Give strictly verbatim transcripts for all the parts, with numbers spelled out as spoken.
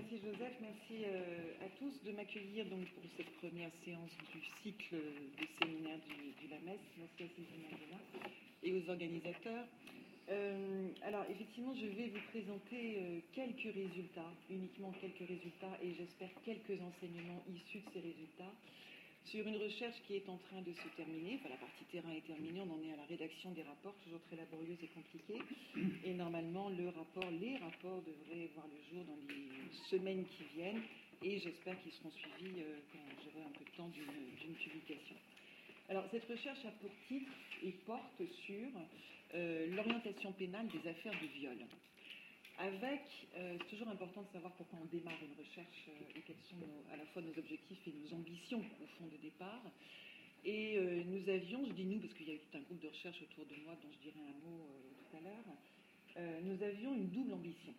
merci Joseph, merci euh, à tous de m'accueillir donc pour cette première séance du cycle de séminaire du, du LAMES. Merci à Cécile Mandela et aux organisateurs. Euh, alors effectivement, je vais vous présenter euh, quelques résultats, uniquement quelques résultats, et j'espère quelques enseignements issus de ces résultats, sur une recherche qui est en train de se terminer. Enfin, la partie terrain est terminée, on en est à la rédaction des rapports, toujours très laborieuse et compliquée. Et normalement, le rapport, les rapports devraient voir le jour dans les semaines qui viennent, et j'espère qu'ils seront suivis euh, quand j'aurai un peu de temps d'une, d'une publication. Alors, cette recherche a pour titre et porte sur euh, l'orientation pénale des affaires de viol. Avec, euh, c'est toujours important de savoir pourquoi on démarre une recherche euh, et quels sont nos, à la fois nos objectifs et nos ambitions au fond de départ. Et euh, nous avions, je dis nous parce qu'il y a eu tout un groupe de recherche autour de moi dont je dirai un mot euh, tout à l'heure, euh, nous avions une double ambition.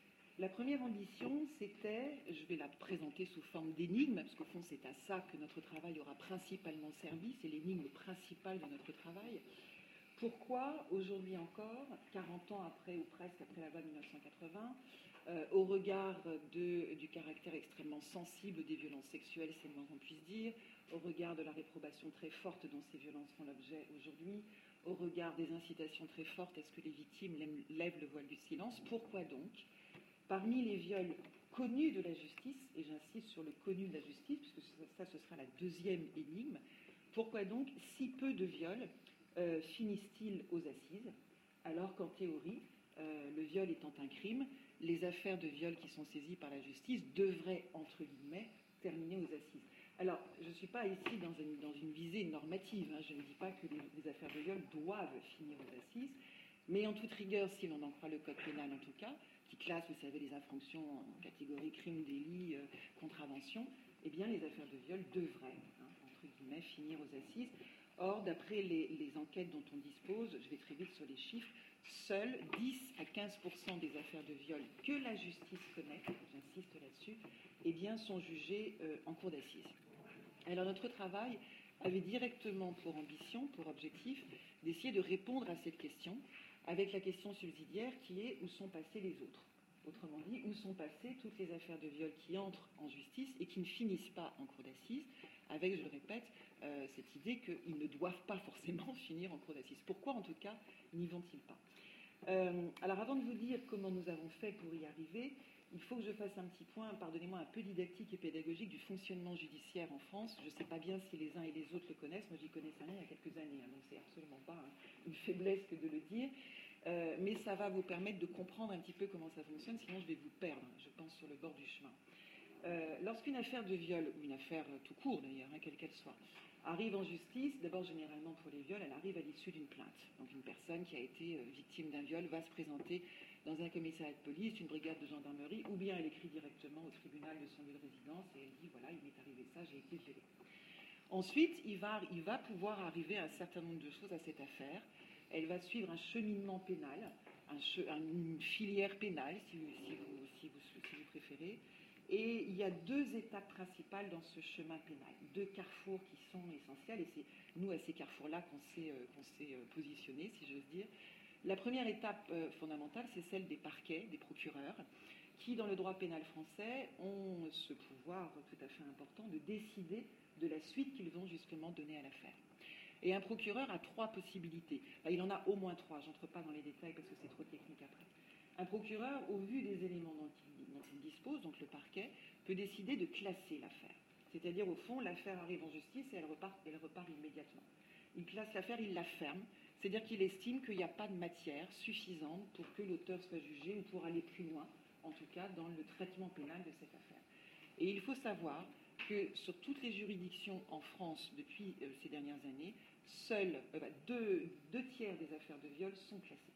La première ambition, c'était, je vais la présenter sous forme d'énigme, parce qu'au fond c'est à ça que notre travail aura principalement servi, c'est l'énigme principale de notre travail. Pourquoi, aujourd'hui encore, quarante ans après ou presque après la loi de mille neuf cent quatre-vingts, euh, au regard de, du caractère extrêmement sensible des violences sexuelles, c'est le moins qu'on puisse dire, au regard de la réprobation très forte dont ces violences font l'objet aujourd'hui, au regard des incitations très fortes à ce que les victimes lèvent le voile du silence, pourquoi donc, parmi les viols connus de la justice, et j'insiste sur le connu de la justice, puisque ça, ce sera la deuxième énigme, pourquoi donc si peu de viols Euh, finissent-ils aux assises, alors qu'en théorie, euh, le viol étant un crime, les affaires de viol qui sont saisies par la justice devraient, entre guillemets, terminer aux assises. Alors, je ne suis pas ici dans une, dans une visée normative, hein, je ne dis pas que les, les affaires de viol doivent finir aux assises, mais en toute rigueur, si l'on en croit le code pénal en tout cas, qui classe, vous savez, les infractions en catégorie crime, délit, euh, contravention, eh bien les affaires de viol devraient, hein, entre guillemets, finir aux assises. Or, d'après les, les enquêtes dont on dispose, je vais très vite sur les chiffres, seuls dix à quinze pour cent des affaires de viol que la justice connaît, j'insiste là-dessus, eh bien, sont jugées euh, en cour d'assises. Alors, notre travail avait directement pour ambition, pour objectif, d'essayer de répondre à cette question, avec la question subsidiaire qui est où sont passés les autres. Autrement dit, où sont passées toutes les affaires de viol qui entrent en justice et qui ne finissent pas en cour d'assises, avec, je le répète, euh, cette idée qu'ils ne doivent pas forcément finir en cour d'assises. Pourquoi, en tout cas, n'y vont-ils pas ? euh, Alors, avant de vous dire comment nous avons fait pour y arriver, il faut que je fasse un petit point, pardonnez-moi, un peu didactique et pédagogique du fonctionnement judiciaire en France. Je ne sais pas bien si les uns et les autres le connaissent. Moi, j'y connaissais rien il y a quelques années, hein, donc c'est absolument pas hein, une faiblesse que de le dire. Euh, mais ça va vous permettre de comprendre un petit peu comment ça fonctionne, sinon je vais vous perdre, je pense, sur le bord du chemin. Euh, lorsqu'une affaire de viol, ou une affaire tout court d'ailleurs, hein, quelle qu'elle soit, arrive en justice, d'abord généralement pour les viols, elle arrive à l'issue d'une plainte. Donc une personne qui a été euh, victime d'un viol va se présenter dans un commissariat de police, une brigade de gendarmerie, ou bien elle écrit directement au tribunal de son lieu de résidence et elle dit voilà, il m'est arrivé ça, j'ai été violée. Ensuite, il va, il va pouvoir arriver à un certain nombre de choses à cette affaire. Elle va suivre un cheminement pénal, un che, une filière pénale, si vous, si, vous, si, vous, si vous préférez. Et il y a deux étapes principales dans ce chemin pénal, deux carrefours qui sont essentiels, et c'est nous, à ces carrefours-là, qu'on s'est, euh, qu'on s'est euh, positionné, si j'ose dire. La première étape euh, fondamentale, c'est celle des parquets, des procureurs, qui, dans le droit pénal français, ont ce pouvoir tout à fait important de décider de la suite qu'ils vont justement donner à l'affaire. Et un procureur a trois possibilités. Enfin, il en a au moins trois, j'entre pas dans les détails parce que c'est trop technique après. Un procureur, au vu des éléments dont il, dont il dispose, donc le parquet, peut décider de classer l'affaire. C'est-à-dire, au fond, l'affaire arrive en justice et elle repart, elle repart immédiatement. Il classe l'affaire, il la ferme, c'est-à-dire qu'il estime qu'il n'y a pas de matière suffisante pour que l'auteur soit jugé ou pour aller plus loin, en tout cas dans le traitement pénal de cette affaire. Et il faut savoir que sur toutes les juridictions en France depuis euh, ces dernières années, seuls euh, deux, deux tiers des affaires de viol sont classées.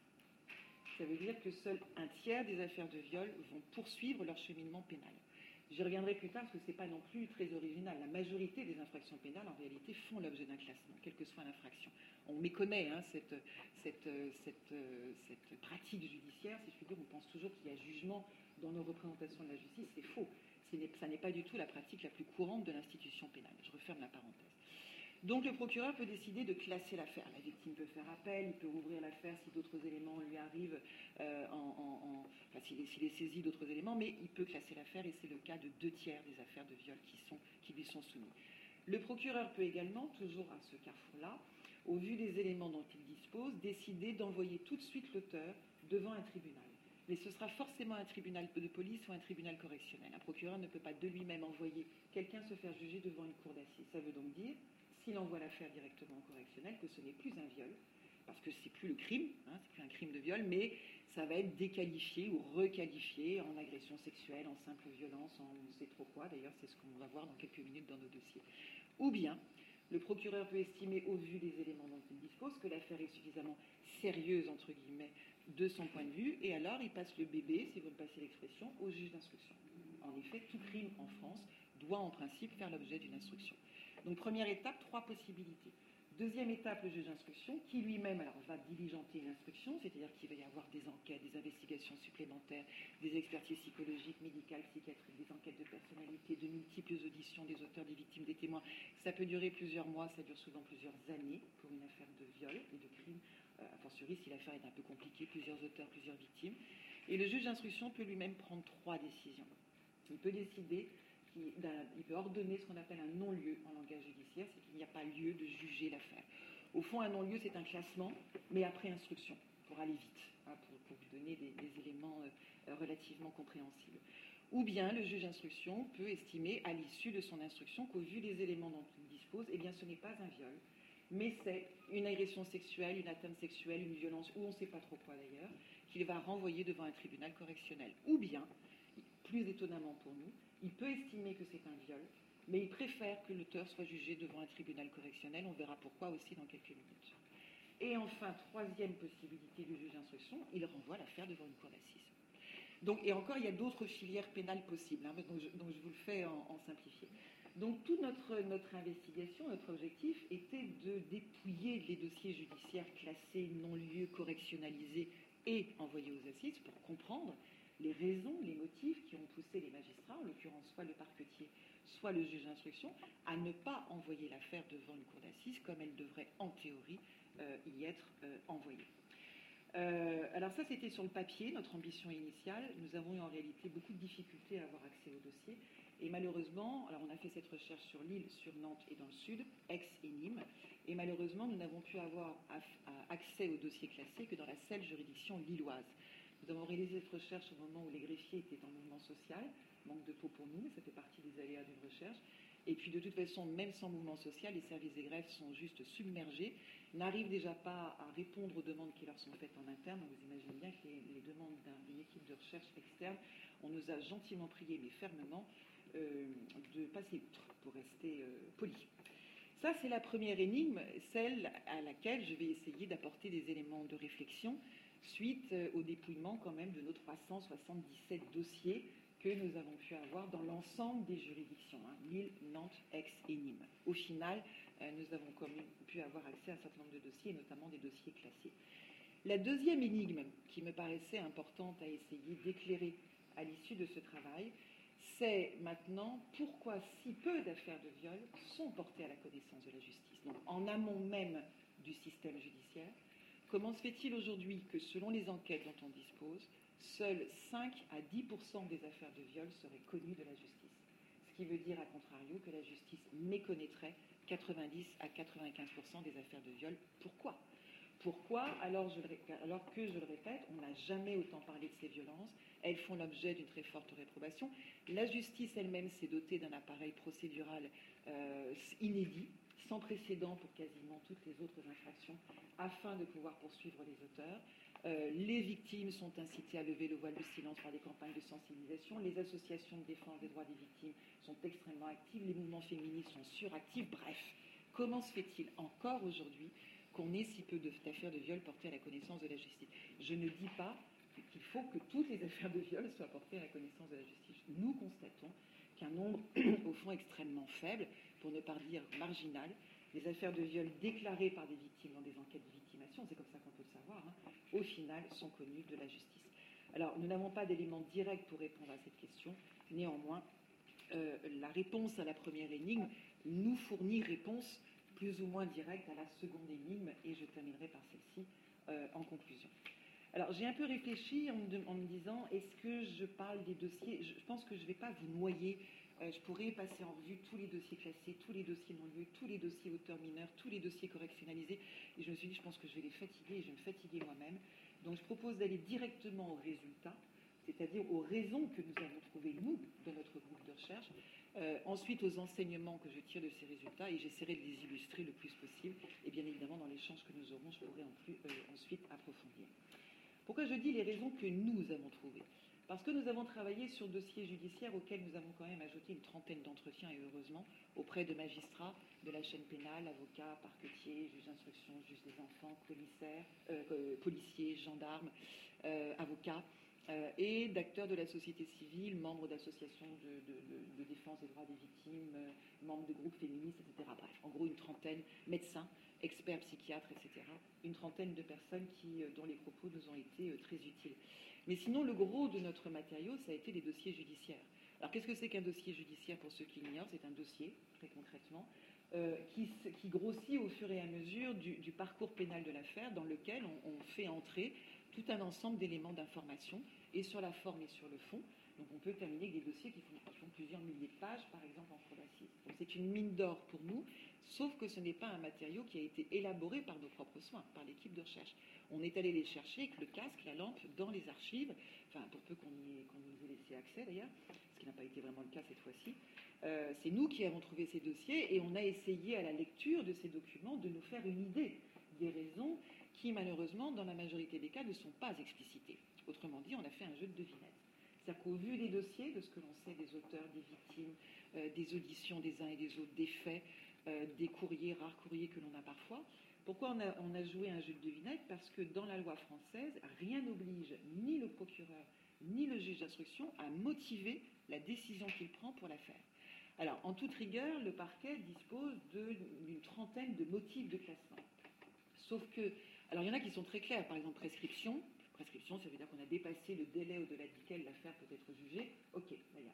Ça veut dire que seul un tiers des affaires de viol vont poursuivre leur cheminement pénal. J'y reviendrai plus tard parce que ce n'est pas non plus très original. La majorité des infractions pénales, en réalité, font l'objet d'un classement, quelle que soit l'infraction. On méconnaît hein, cette, cette, cette, cette pratique judiciaire, si je puis dire. On pense toujours qu'il y a jugement dans nos représentations de la justice. C'est faux. Ça n'est pas du tout la pratique la plus courante de l'institution pénale. Je referme la parenthèse. Donc le procureur peut décider de classer l'affaire. La victime peut faire appel, il peut rouvrir l'affaire si d'autres éléments lui arrivent, euh, en, en, en, enfin, s'il est, s'il est saisi d'autres éléments, mais il peut classer l'affaire et c'est le cas de deux tiers des affaires de viol qui, sont, qui lui sont soumises. Le procureur peut également, toujours à ce carrefour-là, au vu des éléments dont il dispose, décider d'envoyer tout de suite l'auteur devant un tribunal. Mais ce sera forcément un tribunal de police ou un tribunal correctionnel. Un procureur ne peut pas de lui-même envoyer quelqu'un se faire juger devant une cour d'assises. Ça veut donc dire, s'il envoie l'affaire directement au correctionnel, que ce n'est plus un viol, parce que c'est plus le crime, hein, c'est plus un crime de viol, mais ça va être déqualifié ou requalifié en agression sexuelle, en simple violence, en on ne sait trop quoi. D'ailleurs, c'est ce qu'on va voir dans quelques minutes dans nos dossiers. Ou bien, le procureur peut estimer, au vu des éléments dont il dispose, que l'affaire est suffisamment sérieuse, entre guillemets, de son point de vue, et alors il passe le bébé, si vous me passez l'expression, au juge d'instruction. En effet, tout crime en France doit en principe faire l'objet d'une instruction. Donc première étape, trois possibilités. Deuxième étape, le juge d'instruction, qui lui-même alors, va diligenter une instruction, c'est-à-dire qu'il va y avoir des enquêtes, des investigations supplémentaires, des expertises psychologiques, médicales, psychiatriques, des enquêtes de personnalité, de multiples auditions des auteurs, des victimes, des témoins. Ça peut durer plusieurs mois, ça dure souvent plusieurs années pour une affaire de viol et de crime, euh, a fortiori si l'affaire est un peu compliquée, plusieurs auteurs, plusieurs victimes. Et le juge d'instruction peut lui-même prendre trois décisions. Il peut décider, il peut ordonner ce qu'on appelle un non-lieu en langage judiciaire, c'est qu'il n'y a pas lieu de juger l'affaire. Au fond, un non-lieu, c'est un classement, mais après instruction, pour aller vite, hein, pour, pour vous donner des, des éléments euh, relativement compréhensibles. Ou bien le juge d'instruction peut estimer, à l'issue de son instruction, qu'au vu des éléments dont il dispose, eh bien, ce n'est pas un viol, mais c'est une agression sexuelle, une atteinte sexuelle, une violence, ou on ne sait pas trop quoi d'ailleurs, qu'il va renvoyer devant un tribunal correctionnel. Ou bien, plus étonnamment pour nous, il peut estimer que c'est un viol, mais il préfère que l'auteur soit jugé devant un tribunal correctionnel. On verra pourquoi aussi dans quelques minutes. Et enfin, troisième possibilité du juge d'instruction, il renvoie l'affaire devant une cour d'assises. Donc, et encore, il y a d'autres filières pénales possibles, hein, donc, je, donc je vous le fais en, en simplifié. Donc toute notre, notre investigation, notre objectif était de dépouiller les dossiers judiciaires classés, non-lieu, correctionnalisés et envoyés aux assises pour comprendre les raisons, les motifs qui ont poussé les magistrats, en l'occurrence soit le parquetier, soit le juge d'instruction, à ne pas envoyer l'affaire devant une cour d'assises comme elle devrait en théorie euh, y être euh, envoyée. Euh, alors ça, c'était sur le papier, notre ambition initiale. Nous avons eu en réalité beaucoup de difficultés à avoir accès au dossier. Et malheureusement, alors on a fait cette recherche sur Lille, sur Nantes et dans le Sud, Aix et Nîmes. Et malheureusement, nous n'avons pu avoir accès au dossier classé que dans la seule juridiction lilloise. Nous avons réalisé cette recherche au moment où les greffiers étaient en mouvement social. Manque de peau pour nous, mais ça fait partie des aléas d'une recherche. Et puis de toute façon, même sans mouvement social, les services des greffes sont juste submergés, n'arrivent déjà pas à répondre aux demandes qui leur sont faites en interne. Donc vous imaginez bien que les, les demandes d'une équipe de recherche externe, on nous a gentiment prié, mais fermement, euh, de passer outre, pour rester euh, poli. Ça, c'est la première énigme, celle à laquelle je vais essayer d'apporter des éléments de réflexion suite euh, au dépouillement quand même de nos trois cent soixante-dix-sept dossiers que nous avons pu avoir dans l'ensemble des juridictions, hein, Lille, Nantes, Aix et Nîmes. Au final, euh, nous avons quand même pu avoir accès à un certain nombre de dossiers, et notamment des dossiers classés. La deuxième énigme qui me paraissait importante à essayer d'éclairer à l'issue de ce travail, c'est maintenant pourquoi si peu d'affaires de viol sont portées à la connaissance de la justice. Donc en amont même du système judiciaire, comment se fait-il aujourd'hui que selon les enquêtes dont on dispose, seuls cinq à dix pour cent des affaires de viol seraient connues de la justice. Ce qui veut dire, à contrario, que la justice méconnaîtrait quatre-vingt-dix à quatre-vingt-quinze pour cent des affaires de viol. Pourquoi ? Pourquoi, alors, je le, alors que, je le répète, on n'a jamais autant parlé de ces violences, elles font l'objet d'une très forte réprobation. La justice elle-même s'est dotée d'un appareil procédural euh, inédit, sans précédent pour quasiment toutes les autres infractions, afin de pouvoir poursuivre les auteurs. Euh, les victimes sont incitées à lever le voile de silence par des campagnes de sensibilisation. Les associations de défense des droits des victimes sont extrêmement actives. Les mouvements féministes sont suractifs. Bref, comment se fait-il encore aujourd'hui qu'on ait si peu d'affaires de viol portées à la connaissance de la justice? Je ne dis pas qu'il faut que toutes les affaires de viol soient portées à la connaissance de la justice. Nous constatons qu'un nombre, au fond, extrêmement faible, pour ne pas dire marginal, des affaires de viol déclarées par des victimes dans des enquêtes de victimation, c'est comme ça qu'on peut le savoir, hein, au final, sont connues de la justice. Alors, nous n'avons pas d'éléments directs pour répondre à cette question. Néanmoins, euh, la réponse à la première énigme nous fournit réponse plus ou moins directe à la seconde énigme, et je terminerai par celle-ci euh, en conclusion. Alors, j'ai un peu réfléchi en me, en me disant, est-ce que je parle des dossiers? Je pense que je ne vais pas vous noyer. Euh, je pourrais passer en revue tous les dossiers classés, tous les dossiers non-lieux, tous les dossiers auteurs mineurs, tous les dossiers correctionnalisés. Et je me suis dit, je pense que je vais les fatiguer et je vais me fatiguer moi-même. Donc, je propose d'aller directement aux résultats, c'est-à-dire aux raisons que nous avons trouvées, nous, de notre groupe de recherche. Euh, ensuite, aux enseignements que je tire de ces résultats, et j'essaierai de les illustrer le plus possible. Et bien évidemment, dans l'échange que nous aurons, je pourrai en plus, euh, ensuite approfondir. Pourquoi je dis les raisons que nous avons trouvées? Parce que nous avons travaillé sur dossiers judiciaires auxquels nous avons quand même ajouté une trentaine d'entretiens, et heureusement, auprès de magistrats de la chaîne pénale, avocats, parquetiers, juges d'instruction, juges des enfants, commissaires, euh, euh, policiers, gendarmes, euh, avocats, euh, et d'acteurs de la société civile, membres d'associations de, de, de, de défense des droits des victimes, euh, membres de groupes féministes, et cetera. Bref, en gros, une trentaine, médecins, experts psychiatres, et cetera. Une trentaine de personnes qui, dont les propos nous ont été très utiles. Mais sinon, le gros de notre matériau, ça a été les dossiers judiciaires. Alors, qu'est-ce que c'est qu'un dossier judiciaire pour ceux qui l'ignorent? C'est un dossier, très concrètement, euh, qui, qui grossit au fur et à mesure du, du parcours pénal de l'affaire, dans lequel on, on fait entrer tout un ensemble d'éléments d'information, et sur la forme et sur le fond. Donc on peut terminer avec des dossiers qui font, qui font plusieurs milliers de pages, par exemple en cour d'assises. Donc c'est une mine d'or pour nous, sauf que ce n'est pas un matériau qui a été élaboré par nos propres soins, par l'équipe de recherche. On est allé les chercher avec le casque, la lampe, dans les archives, enfin pour peu qu'on y, qu'on nous ait laissé accès d'ailleurs, ce qui n'a pas été vraiment le cas cette fois-ci. Euh, c'est nous qui avons trouvé ces dossiers, et on a essayé à la lecture de ces documents de nous faire une idée des raisons qui malheureusement dans la majorité des cas ne sont pas explicitées. Autrement dit, on a fait un jeu de devinettes. C'est-à-dire qu'au vu des dossiers, de ce que l'on sait des auteurs, des victimes, euh, des auditions des uns et des autres, des faits, euh, des courriers, rares courriers que l'on a parfois, pourquoi on a, on a joué un jeu de devinettes? Parce que dans la loi française, rien n'oblige ni le procureur ni le juge d'instruction à motiver la décision qu'il prend pour l'affaire. Alors, en toute rigueur, le parquet dispose d'une trentaine de motifs de classement. Sauf que, alors il y en a qui sont très clairs, par exemple prescription. Prescription, ça veut dire qu'on a dépassé le délai au-delà duquel l'affaire peut être jugée. Ok,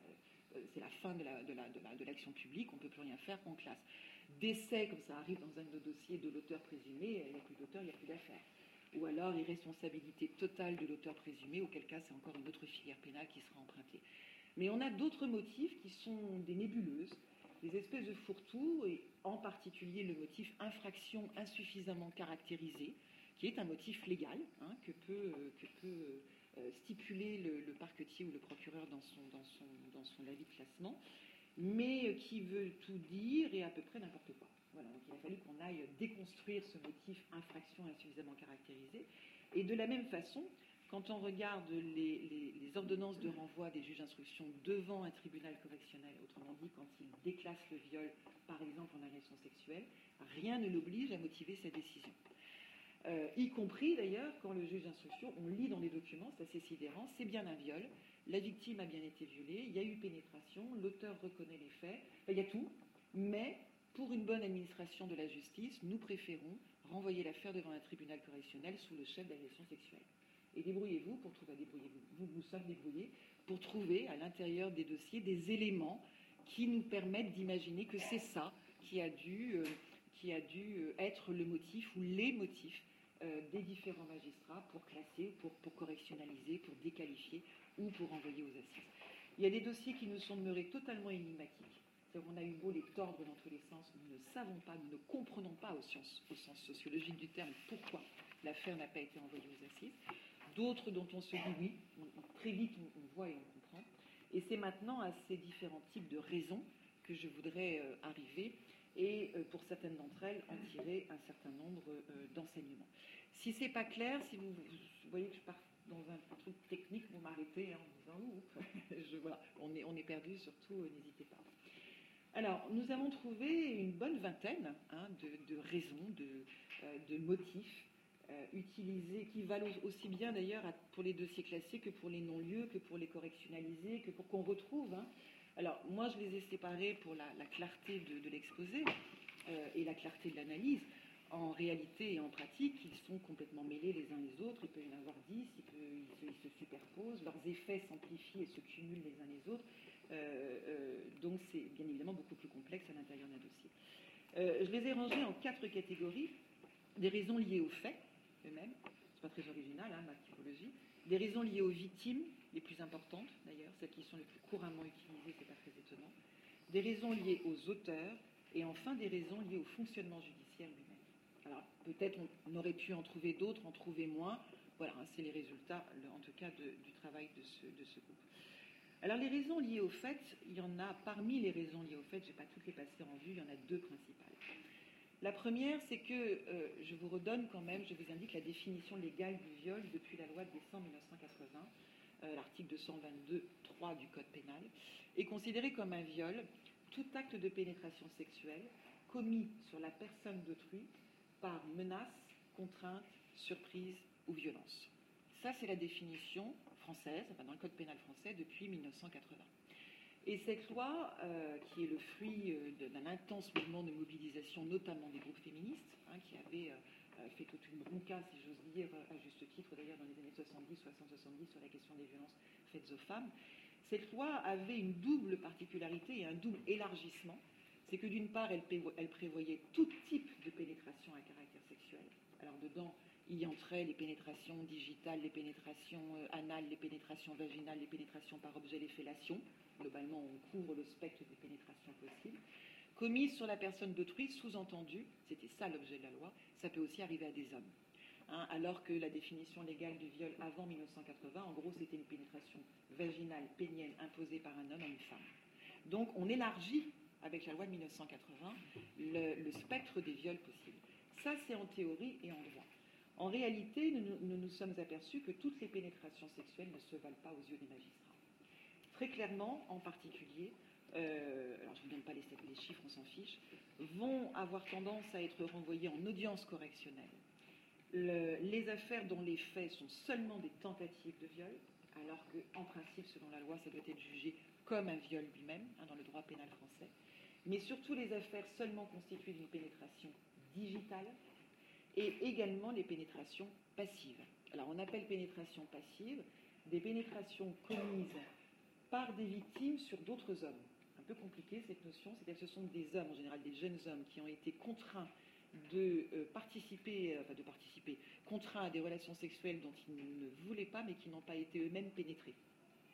c'est la fin de la, de, la, de, la, de l'action publique, on ne peut plus rien faire, on classe. Décès, comme ça arrive dans un de nos dossiers, de l'auteur présumé, il n'y a plus d'auteur, il n'y a plus d'affaire. Ou alors irresponsabilité totale de l'auteur présumé, auquel cas c'est encore une autre filière pénale qui sera empruntée. Mais on a d'autres motifs qui sont des nébuleuses, des espèces de fourre-tout, et en particulier le motif infraction insuffisamment caractérisée, qui est un motif légal, hein, que peut, euh, que peut euh, stipuler le, le parquetier ou le procureur dans son, dans, son, dans son avis de classement, mais qui veut tout dire et à peu près n'importe quoi. Voilà, donc il a fallu qu'on aille déconstruire ce motif infraction insuffisamment caractérisée. Et de la même façon, quand on regarde les, les, les ordonnances de renvoi des juges d'instruction devant un tribunal correctionnel, autrement dit quand ils déclassent le viol, par exemple en agression sexuelle, rien ne l'oblige à motiver sa décision. Euh, y compris d'ailleurs quand le juge d'instruction, on lit dans les documents, c'est assez sidérant, c'est bien un viol, la victime a bien été violée, il y a eu pénétration, l'auteur reconnaît les faits, enfin, il y a tout, mais pour une bonne administration de la justice, nous préférons renvoyer l'affaire devant un tribunal correctionnel sous le chef d'agression sexuelle. Et débrouillez-vous pour trouver, débrouillez-vous, vous nous sommes débrouillés pour trouver à l'intérieur des dossiers des éléments qui nous permettent d'imaginer que c'est ça qui a dû, euh, qui a dû être le motif ou les motifs euh, des différents magistrats pour classer, pour, pour correctionnaliser, pour déqualifier ou pour envoyer aux assises. Il y a des dossiers qui nous sont demeurés totalement énigmatiques. On a eu beau les tordre dans tous les sens, nous ne savons pas, nous ne comprenons pas au sens, au sens sociologique du terme pourquoi l'affaire n'a pas été envoyée aux assises. D'autres dont on se dit oui, on, très vite on, on voit et on comprend. Et c'est maintenant à ces différents types de raisons que je voudrais euh, arriver et euh, pour certaines d'entre elles en tirer un certain nombre euh, d'enseignements. Si c'est pas clair, si vous, vous voyez que je pars dans un truc technique, vous m'arrêtez hein, en me disant ouh, je, voilà, on est, on est perdu, surtout euh, n'hésitez pas. Alors, nous avons trouvé une bonne vingtaine hein, de, de raisons, de, euh, de motifs euh, utilisés, qui valent aussi bien d'ailleurs pour les dossiers classés que pour les non-lieux, que pour les correctionnalisés, que pour qu'on retrouve. Hein. Alors, moi, je les ai séparés pour la, la clarté de, de l'exposé euh, et la clarté de l'analyse. En réalité et en pratique, ils sont complètement mêlés les uns les autres. Il peut y en avoir dix, il peut, ils, se, ils se superposent, leurs effets s'amplifient et se cumulent les uns les autres. Euh, euh, donc c'est bien évidemment beaucoup plus complexe à l'intérieur d'un dossier. Euh, je les ai rangés en quatre catégories. Des raisons liées aux faits eux-mêmes, c'est pas très original, hein, ma typologie. Des raisons liées aux victimes, les plus importantes d'ailleurs, celles qui sont les plus couramment utilisées, c'est pas très étonnant. Des raisons liées aux auteurs, et enfin des raisons liées au fonctionnement judiciaire lui-même. Alors peut-être on, on aurait pu en trouver d'autres, en trouver moins. Voilà, hein, c'est les résultats, en tout cas, de, du travail de ce, de ce groupe. Alors les raisons liées au fait, il y en a, parmi les raisons liées au fait, je ne vais pas toutes les passer en vue, il y en a deux principales. La première, c'est que, euh, je vous redonne quand même, je vous indique la définition légale du viol depuis la loi de décembre mille neuf cent quatre-vingts, euh, l'article deux cent vingt-deux point trois du Code pénal, est considéré comme un viol tout acte de pénétration sexuelle commis sur la personne d'autrui par menace, contrainte, surprise ou violence. Ça, c'est la définition française, enfin dans le Code pénal français, depuis mille neuf cent quatre-vingts. Et cette loi, euh, qui est le fruit euh, d'un intense mouvement de mobilisation, notamment des groupes féministes, hein, qui avaient euh, fait toute une bronca, si j'ose dire, à juste titre d'ailleurs dans les années soixante-dix, soixante, soixante-dix, sur la question des violences faites aux femmes, cette loi avait une double particularité et un double élargissement. C'est que d'une part, elle, elle prévoyait tout type de pénétration à caractère sexuel. Alors dedans, il y entrait les pénétrations digitales, les pénétrations euh, anales, les pénétrations vaginales, les pénétrations par objet, les fellations. Globalement, on couvre le spectre des pénétrations possibles. Commises sur la personne d'autrui, sous-entendu, c'était ça l'objet de la loi, ça peut aussi arriver à des hommes. Hein, alors que la définition légale du viol avant mille neuf cent quatre-vingts, en gros, c'était une pénétration vaginale, pénienne, imposée par un homme à une femme. Donc, on élargit, avec la loi de mille neuf cent quatre-vingts, le, le spectre des viols possibles. Ça, c'est en théorie et en droit. En réalité, nous nous, nous sommes aperçus que toutes les pénétrations sexuelles ne se valent pas aux yeux des magistrats. Très clairement, en particulier, euh, alors je ne vous donne pas les, les chiffres, on s'en fiche, vont avoir tendance à être renvoyées en audience correctionnelle. Le, les affaires dont les faits sont seulement des tentatives de viol, alors qu'en principe, selon la loi, ça doit être jugé comme un viol lui-même, hein, dans le droit pénal français, mais surtout les affaires seulement constituées d'une pénétration digitale, et également les pénétrations passives. Alors on appelle pénétration passive des pénétrations commises par des victimes sur d'autres hommes. Un peu compliqué cette notion, c'est-à-dire que ce sont des hommes, en général des jeunes hommes, qui ont été contraints de euh, participer, euh, enfin de participer, contraints à des relations sexuelles dont ils ne voulaient pas, mais qui n'ont pas été eux-mêmes pénétrés. D'accord ?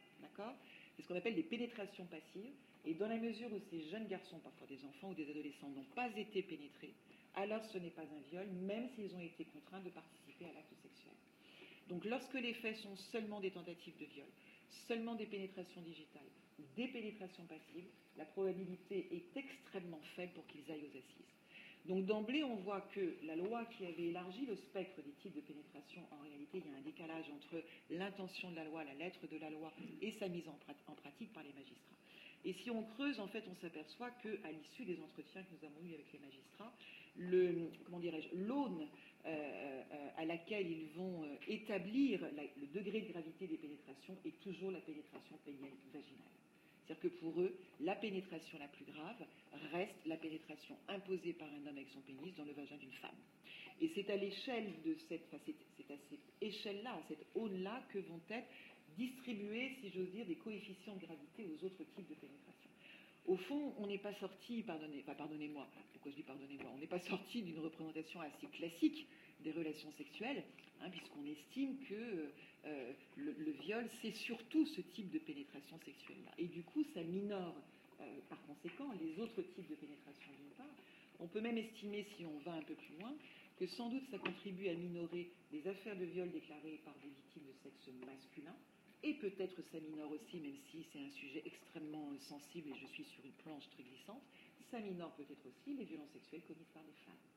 C'est ce qu'on appelle des pénétrations passives. Et dans la mesure où ces jeunes garçons, parfois des enfants ou des adolescents, n'ont pas été pénétrés, alors ce n'est pas un viol, même s'ils ont été contraints de participer à l'acte sexuel. Donc lorsque les faits sont seulement des tentatives de viol, seulement des pénétrations digitales ou des pénétrations passives, la probabilité est extrêmement faible pour qu'ils aillent aux assises. Donc d'emblée, on voit que la loi qui avait élargi le spectre des types de pénétration, en réalité, il y a un décalage entre l'intention de la loi, la lettre de la loi et sa mise en, prat- en pratique par les magistrats. Et si on creuse, en fait, on s'aperçoit qu'à l'issue des entretiens que nous avons eus avec les magistrats, le, comment dirais-je, l'aune euh, euh, à laquelle ils vont euh, établir la, le degré de gravité des pénétrations est toujours la pénétration pénienne vaginale. C'est-à-dire que pour eux, la pénétration la plus grave reste la pénétration imposée par un homme avec son pénis dans le vagin d'une femme. Et c'est à l'échelle de cette, enfin c'est, c'est à cette échelle-là, à cette aune-là, que vont être distribués, si j'ose dire, des coefficients de gravité aux autres types de pénétration. Au fond, on n'est pas sorti, pardonnez, enfin, pardonnez-moi, pourquoi je dis pardonnez-moi, on n'est pas sorti d'une représentation assez classique des relations sexuelles, hein, puisqu'on estime que euh, le, le viol, c'est surtout ce type de pénétration sexuelle-là. Et du coup, ça minore, euh, par conséquent, les autres types de pénétration d'une part. On peut même estimer, si on va un peu plus loin, que sans doute ça contribue à minorer les affaires de viol déclarées par des victimes de sexe masculin, et peut-être ça minore aussi, même si c'est un sujet extrêmement sensible et je suis sur une planche très glissante, ça minore peut-être aussi les violences sexuelles commises par les femmes,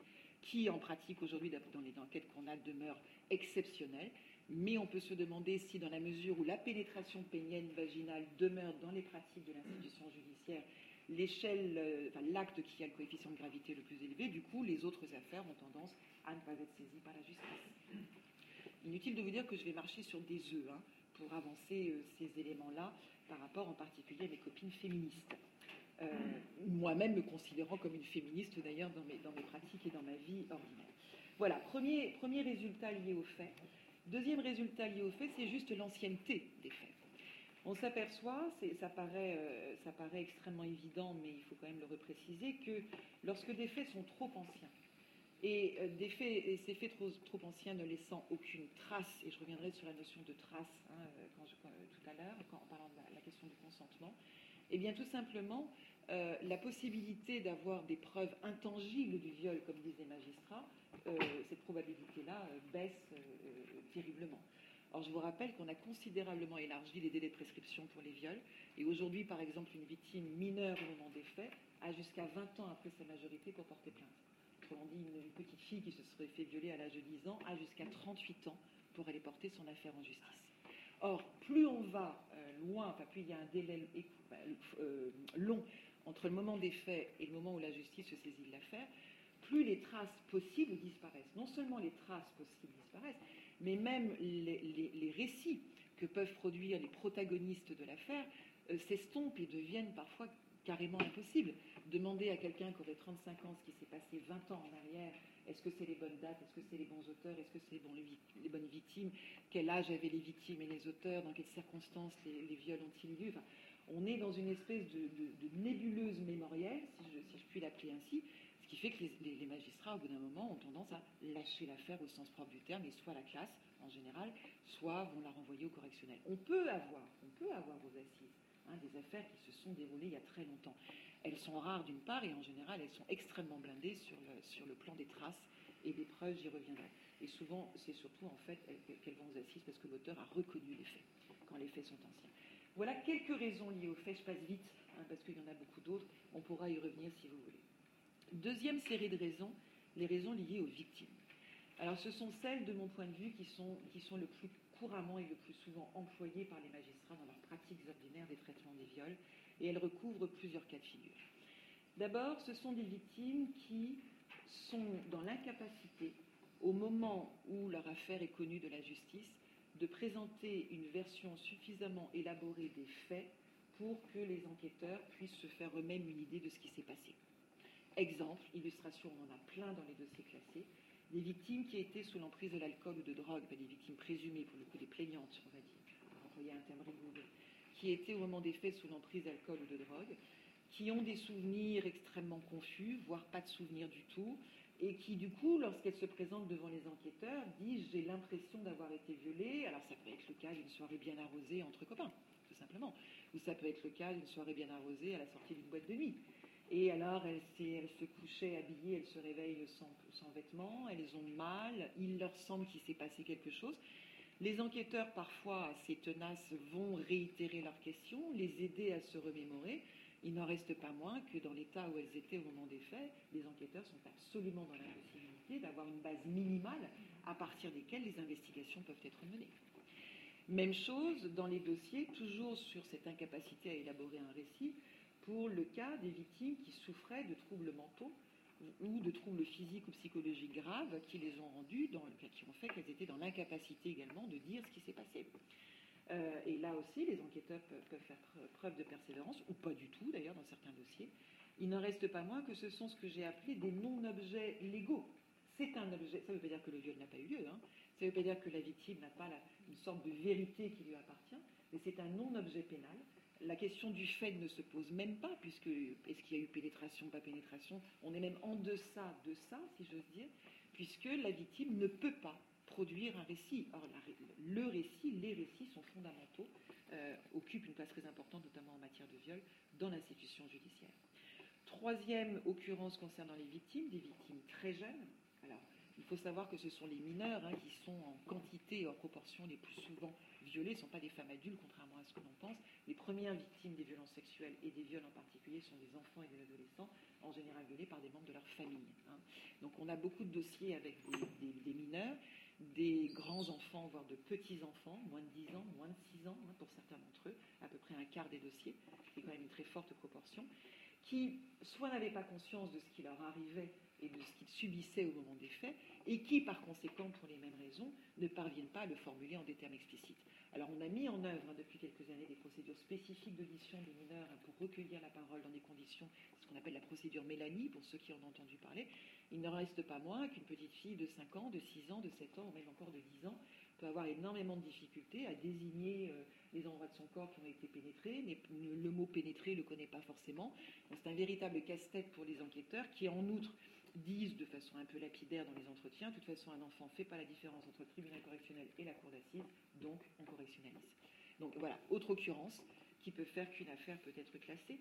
qui en pratique aujourd'hui, dans les enquêtes qu'on a, demeurent exceptionnelles, mais on peut se demander si dans la mesure où la pénétration pénienne vaginale demeure dans les pratiques de l'institution judiciaire l'échelle, euh, enfin, l'acte qui a le coefficient de gravité le plus élevé, du coup les autres affaires ont tendance à ne pas être saisies par la justice. Inutile de vous dire que je vais marcher sur des œufs, hein, pour avancer euh, ces éléments-là par rapport en particulier à mes copines féministes. Euh, moi-même me considérant comme une féministe d'ailleurs dans mes, dans mes pratiques et dans ma vie ordinaire. Voilà, premier, premier résultat lié aux faits. Deuxième résultat lié aux faits, c'est juste l'ancienneté des faits. On s'aperçoit, c'est, ça, paraît, euh, ça paraît extrêmement évident, mais il faut quand même le repréciser, que lorsque des faits sont trop anciens, et, euh, des faits, et ces faits trop, trop anciens ne laissant aucune trace, et je reviendrai sur la notion de trace hein, quand je, quand, euh, tout à l'heure, quand, en parlant de la, la question du consentement, eh bien tout simplement, euh, la possibilité d'avoir des preuves intangibles du viol, comme disent les magistrats, euh, cette probabilité-là euh, baisse euh, terriblement. Or, je vous rappelle qu'on a considérablement élargi les délais de prescription pour les viols. Et aujourd'hui, par exemple, une victime mineure au moment des faits a jusqu'à vingt ans après sa majorité pour porter plainte. Autrement dit, une, une petite fille qui se serait fait violer à l'âge de dix ans a jusqu'à trente-huit ans pour aller porter son affaire en justice. Or, plus on va euh, loin, enfin, plus il y a un délai euh, long entre le moment des faits et le moment où la justice se saisit de l'affaire, plus les traces possibles disparaissent. Non seulement les traces possibles disparaissent, mais même les, les, les récits que peuvent produire les protagonistes de l'affaire euh, s'estompent et deviennent parfois carrément impossibles. Demander à quelqu'un qui aurait trente-cinq ans ce qui s'est passé vingt ans en arrière, est-ce que c'est les bonnes dates, est-ce que c'est les bons auteurs, est-ce que c'est les, bons, les bonnes victimes, quel âge avaient les victimes et les auteurs, dans quelles circonstances les, les viols ont-ils lieu, enfin, on est dans une espèce de, de, de nébuleuse mémorielle, si je, si je puis l'appeler ainsi, ce qui fait que les, les, les magistrats, au bout d'un moment, ont tendance à lâcher l'affaire au sens propre du terme, et soit la classe, en général, soit vont la renvoyer au correctionnel. On peut avoir, on peut avoir aux assises hein, des affaires qui se sont déroulées il y a très longtemps. Elles sont rares d'une part, et en général, elles sont extrêmement blindées sur le, sur le plan des traces et des preuves, j'y reviendrai. Et souvent, c'est surtout, en fait, qu'elles vont aux assises parce que l'auteur a reconnu les faits, quand les faits sont anciens. Voilà quelques raisons liées aux faits. Je passe vite, hein, parce qu'il y en a beaucoup d'autres. On pourra y revenir si vous voulez. Deuxième série de raisons, les raisons liées aux victimes. Alors, ce sont celles, de mon point de vue, qui sont, qui sont le plus couramment et le plus souvent employées par les magistrats dans leurs pratiques ordinaires des traitements des viols, et elles recouvrent plusieurs cas de figure. D'abord, ce sont des victimes qui sont dans l'incapacité, au moment où leur affaire est connue de la justice, de présenter une version suffisamment élaborée des faits pour que les enquêteurs puissent se faire eux-mêmes une idée de ce qui s'est passé. Exemple, illustration, on en a plein dans les dossiers classés, des victimes qui étaient sous l'emprise de l'alcool ou de drogue, pas des victimes présumées, pour le coup des plaignantes, on va dire, pour employer un terme rigoureux, qui étaient au moment des faits sous l'emprise d'alcool ou de drogue, qui ont des souvenirs extrêmement confus, voire pas de souvenirs du tout, et qui, du coup, lorsqu'elles se présentent devant les enquêteurs, disent « j'ai l'impression d'avoir été violée ». Alors ça peut être le cas d'une soirée bien arrosée entre copains, tout simplement, ou ça peut être le cas d'une soirée bien arrosée à la sortie d'une boîte de nuit. Et alors, elles, elles se couchaient habillées, elles se réveillent sans, sans vêtements, elles ont mal, il leur semble qu'il s'est passé quelque chose. Les enquêteurs, parfois assez tenaces, vont réitérer leurs questions, les aider à se remémorer. Il n'en reste pas moins que dans l'état où elles étaient au moment des faits, les enquêteurs sont absolument dans l'impossibilité d'avoir une base minimale à partir desquelles les investigations peuvent être menées. Même chose dans les dossiers, toujours sur cette incapacité à élaborer un récit, pour le cas des victimes qui souffraient de troubles mentaux ou de troubles physiques ou psychologiques graves qui les ont rendues, dans le cas qui ont fait qu'elles étaient dans l'incapacité également de dire ce qui s'est passé. Euh, et là aussi, les enquêteurs peuvent, peuvent faire preuve de persévérance, ou pas du tout d'ailleurs dans certains dossiers. Il n'en reste pas moins que ce sont ce que j'ai appelé des non-objets légaux. C'est un objet, ça ne veut pas dire que le viol n'a pas eu lieu, hein. Ça ne veut pas dire que la victime n'a pas la, une sorte de vérité qui lui appartient, mais c'est un non-objet pénal. La question du fait ne se pose même pas, puisque est-ce qu'il y a eu pénétration, pas pénétration, on est même en deçà de ça, si j'ose dire, puisque la victime ne peut pas produire un récit. Or, la, le récit, les récits sont fondamentaux, euh, occupent une place très importante, notamment en matière de viol, dans l'institution judiciaire. Troisième occurrence concernant les victimes, des victimes très jeunes. Alors, il faut savoir que ce sont les mineurs hein, qui sont en quantité et en proportion les plus souvent violés, ne sont pas des femmes adultes, contrairement à ce que l'on pense. Les premières victimes des violences sexuelles et des viols en particulier sont des enfants et des adolescents, en général violés par des membres de leur famille. Hein. Donc on a beaucoup de dossiers avec des, des, des mineurs, des grands enfants, voire de petits enfants, moins de dix ans, moins de six ans hein, pour certains d'entre eux, à peu près un quart des dossiers, qui est quand même une très forte proportion, qui soit n'avaient pas conscience de ce qui leur arrivait et de ce qu'ils subissaient au moment des faits, et qui, par conséquent, pour les mêmes raisons, ne parviennent pas à le formuler en des termes explicites. Alors, on a mis en œuvre hein, depuis quelques années des procédures spécifiques d'audition des mineurs hein, pour recueillir la parole dans des conditions, ce qu'on appelle la procédure Mélanie, pour ceux qui en ont entendu parler. Il ne reste pas moins qu'une petite fille de cinq ans, de six ans, de sept ans, ou même encore de dix ans, peut avoir énormément de difficultés à désigner euh, les endroits de son corps qui ont été pénétrés, mais le mot pénétrer ne le connaît pas forcément. Donc c'est un véritable casse-tête pour les enquêteurs qui, en outre, disent de façon un peu lapidaire dans les entretiens, de toute façon, un enfant ne fait pas la différence entre le tribunal correctionnel et la cour d'assises, donc on correctionnalise. Donc voilà, autre occurrence qui peut faire qu'une affaire peut être classée.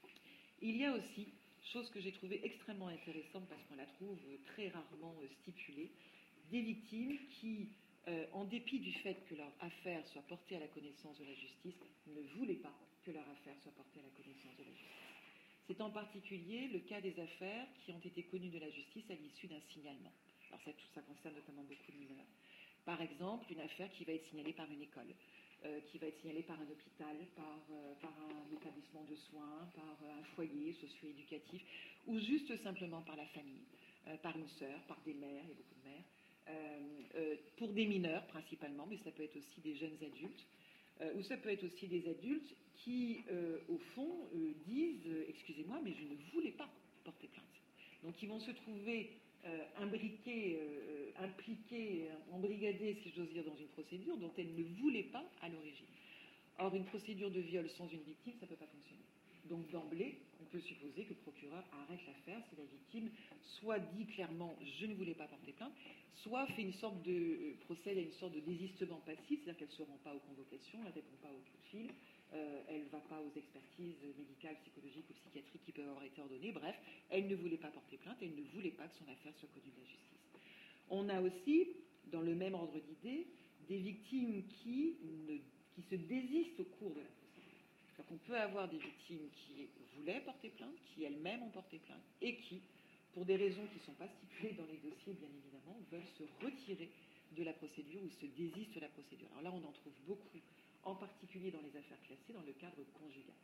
Il y a aussi, chose que j'ai trouvée extrêmement intéressante parce qu'on la trouve très rarement stipulée, des victimes qui, euh, en dépit du fait que leur affaire soit portée à la connaissance de la justice, ne voulaient pas que leur affaire soit portée à la connaissance de la justice. C'est en particulier le cas des affaires qui ont été connues de la justice à l'issue d'un signalement. Alors ça, ça concerne notamment beaucoup de mineurs. Par exemple, une affaire qui va être signalée par une école, euh, qui va être signalée par un hôpital, par, euh, par un établissement de soins, par euh, un foyer socio-éducatif, ou juste simplement par la famille, euh, par une sœur, par des mères, il y a beaucoup de mères, euh, euh, pour des mineurs principalement, mais ça peut être aussi des jeunes adultes, euh, ou ça peut être aussi des adultes qui, euh, au fond, euh, disent euh, « excusez-moi, mais je ne voulais pas porter plainte ». Donc ils vont se trouver euh, imbriqués, euh, impliqués, embrigadés, si j'ose dire, dans une procédure dont elles ne voulaient pas à l'origine. Or, une procédure de viol sans une victime, ça ne peut pas fonctionner. Donc d'emblée, on peut supposer que le procureur arrête l'affaire si la victime soit dit clairement « je ne voulais pas porter plainte », soit fait une sorte de, euh, procède à une sorte de désistement passif, c'est-à-dire qu'elle ne se rend pas aux convocations, elle ne répond pas aux coups de fil, euh, elle ne va pas aux expertises médicales, psychologiques ou psychiatriques qui peuvent avoir été ordonnées, bref, elle ne voulait pas porter plainte, elle ne voulait pas que son affaire soit connue de la justice. On a aussi, dans le même ordre d'idées, des victimes qui, ne, qui se désistent au cours de la procédure. Donc on peut avoir des victimes qui voulaient porter plainte, qui elles-mêmes ont porté plainte, et qui, pour des raisons qui ne sont pas stipulées dans les dossiers, bien évidemment, veulent se retirer de la procédure ou se désistent de la procédure. Alors là, on en trouve beaucoup, en particulier dans les affaires classées, dans le cadre conjugal.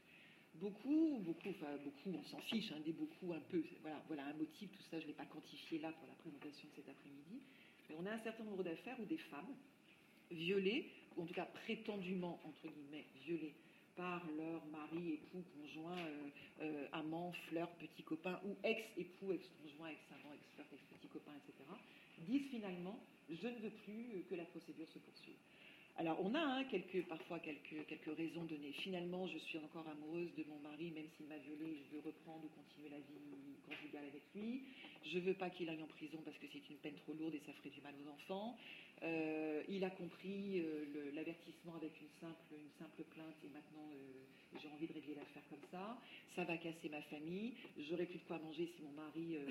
Beaucoup, beaucoup, enfin beaucoup, on s'en fiche, hein, des beaucoup un peu, voilà, voilà un motif, tout ça, je ne l'ai pas quantifié là pour la présentation de cet après-midi, mais on a un certain nombre d'affaires où des femmes violées, ou en tout cas prétendument, entre guillemets, violées par leur mari, époux, conjoint, euh, euh, amant, flirt, petit copain, ou ex-époux, ex-conjoint, ex-amant, ex-flirt, ex-petit copain, et cetera, disent finalement « je ne veux plus que la procédure se poursuive ». Alors, on a hein, quelques, parfois quelques, quelques raisons données. Finalement, je suis encore amoureuse de mon mari, même s'il m'a violée, je veux reprendre ou continuer la vie conjugale avec lui. Je ne veux pas qu'il aille en prison parce que c'est une peine trop lourde et ça ferait du mal aux enfants. Euh, il a compris euh, le, l'avertissement avec une simple, une simple plainte et maintenant euh, j'ai envie de régler l'affaire comme ça. Ça va casser ma famille. J'aurai plus de quoi manger si mon mari... Euh,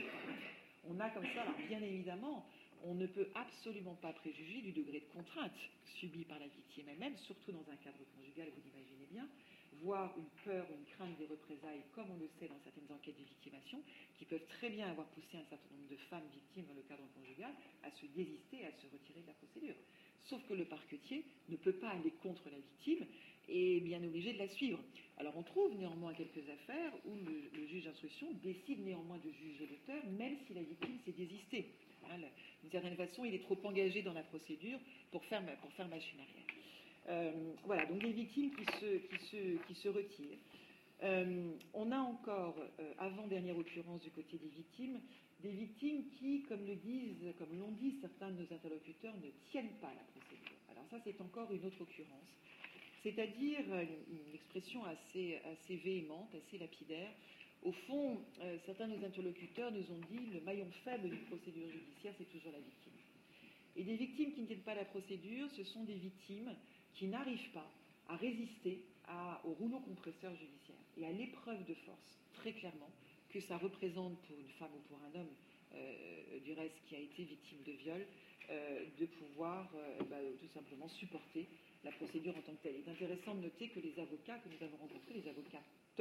on a comme ça, alors bien évidemment... On ne peut absolument pas préjuger du degré de contrainte subi par la victime elle-même, surtout dans un cadre conjugal, vous l'imaginez bien, voire une peur ou une crainte des représailles, comme on le sait dans certaines enquêtes de victimation, qui peuvent très bien avoir poussé un certain nombre de femmes victimes dans le cadre conjugal à se désister, à se retirer de la procédure. Sauf que le parquetier ne peut pas aller contre la victime et est bien obligé de la suivre. Alors on trouve néanmoins quelques affaires où le, le juge d'instruction décide néanmoins de juger l'auteur, même si la victime s'est désistée. D'une certaine façon, il est trop engagé dans la procédure pour faire, pour faire machine arrière. Euh, voilà, donc des victimes qui se, qui se, qui se retirent. Euh, on a encore, euh, avant-dernière occurrence du côté des victimes, des victimes qui, comme le disent, comme l'ont dit certains de nos interlocuteurs, ne tiennent pas la procédure. Alors ça, c'est encore une autre occurrence. C'est-à-dire une, une expression assez, assez véhémente, assez lapidaire. Au fond, euh, certains de nos interlocuteurs nous ont dit le maillon faible d'une procédure judiciaire, c'est toujours la victime. Et des victimes qui ne tiennent pas la procédure, ce sont des victimes qui n'arrivent pas à résister à, au rouleau compresseur judiciaire et à l'épreuve de force, très clairement, que ça représente pour une femme ou pour un homme, euh, du reste, qui a été victime de viol, euh, de pouvoir euh, bah, tout simplement supporter la procédure en tant que telle. Il est intéressant de noter que les avocats que nous avons rencontrés, les avocats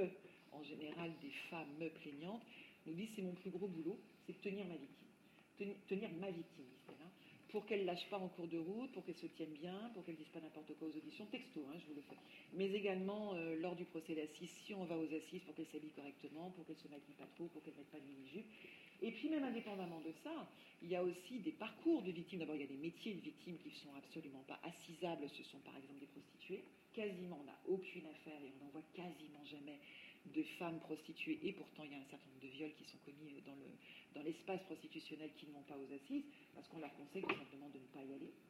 en général des femmes plaignantes, nous disent c'est mon plus gros boulot, c'est de tenir ma victime. Tenir, tenir ma victime, disent-elles, hein, pour qu'elle ne lâche pas en cours de route, pour qu'elle se tienne bien, pour qu'elle ne dise pas n'importe quoi aux auditions, texto, hein, je vous le fais. Mais également euh, lors du procès d'assises, si on va aux assises, pour qu'elle s'habille correctement, pour qu'elle ne se maquille pas trop, pour qu'elle ne mette pas de mini-jupe. Et puis même indépendamment de ça, il y a aussi des parcours de victimes. D'abord, il y a des métiers de victimes qui ne sont absolument pas assisables, ce sont par exemple des prostituées. Quasiment, on n'a aucune affaire et on n'en voit quasiment jamais de femmes prostituées, et pourtant il y a un certain nombre de viols qui sont commis dans, le, dans l'espace prostitutionnel qui ne vont pas aux assises, parce qu'on leur conseille tout simplement de ne pas y aller.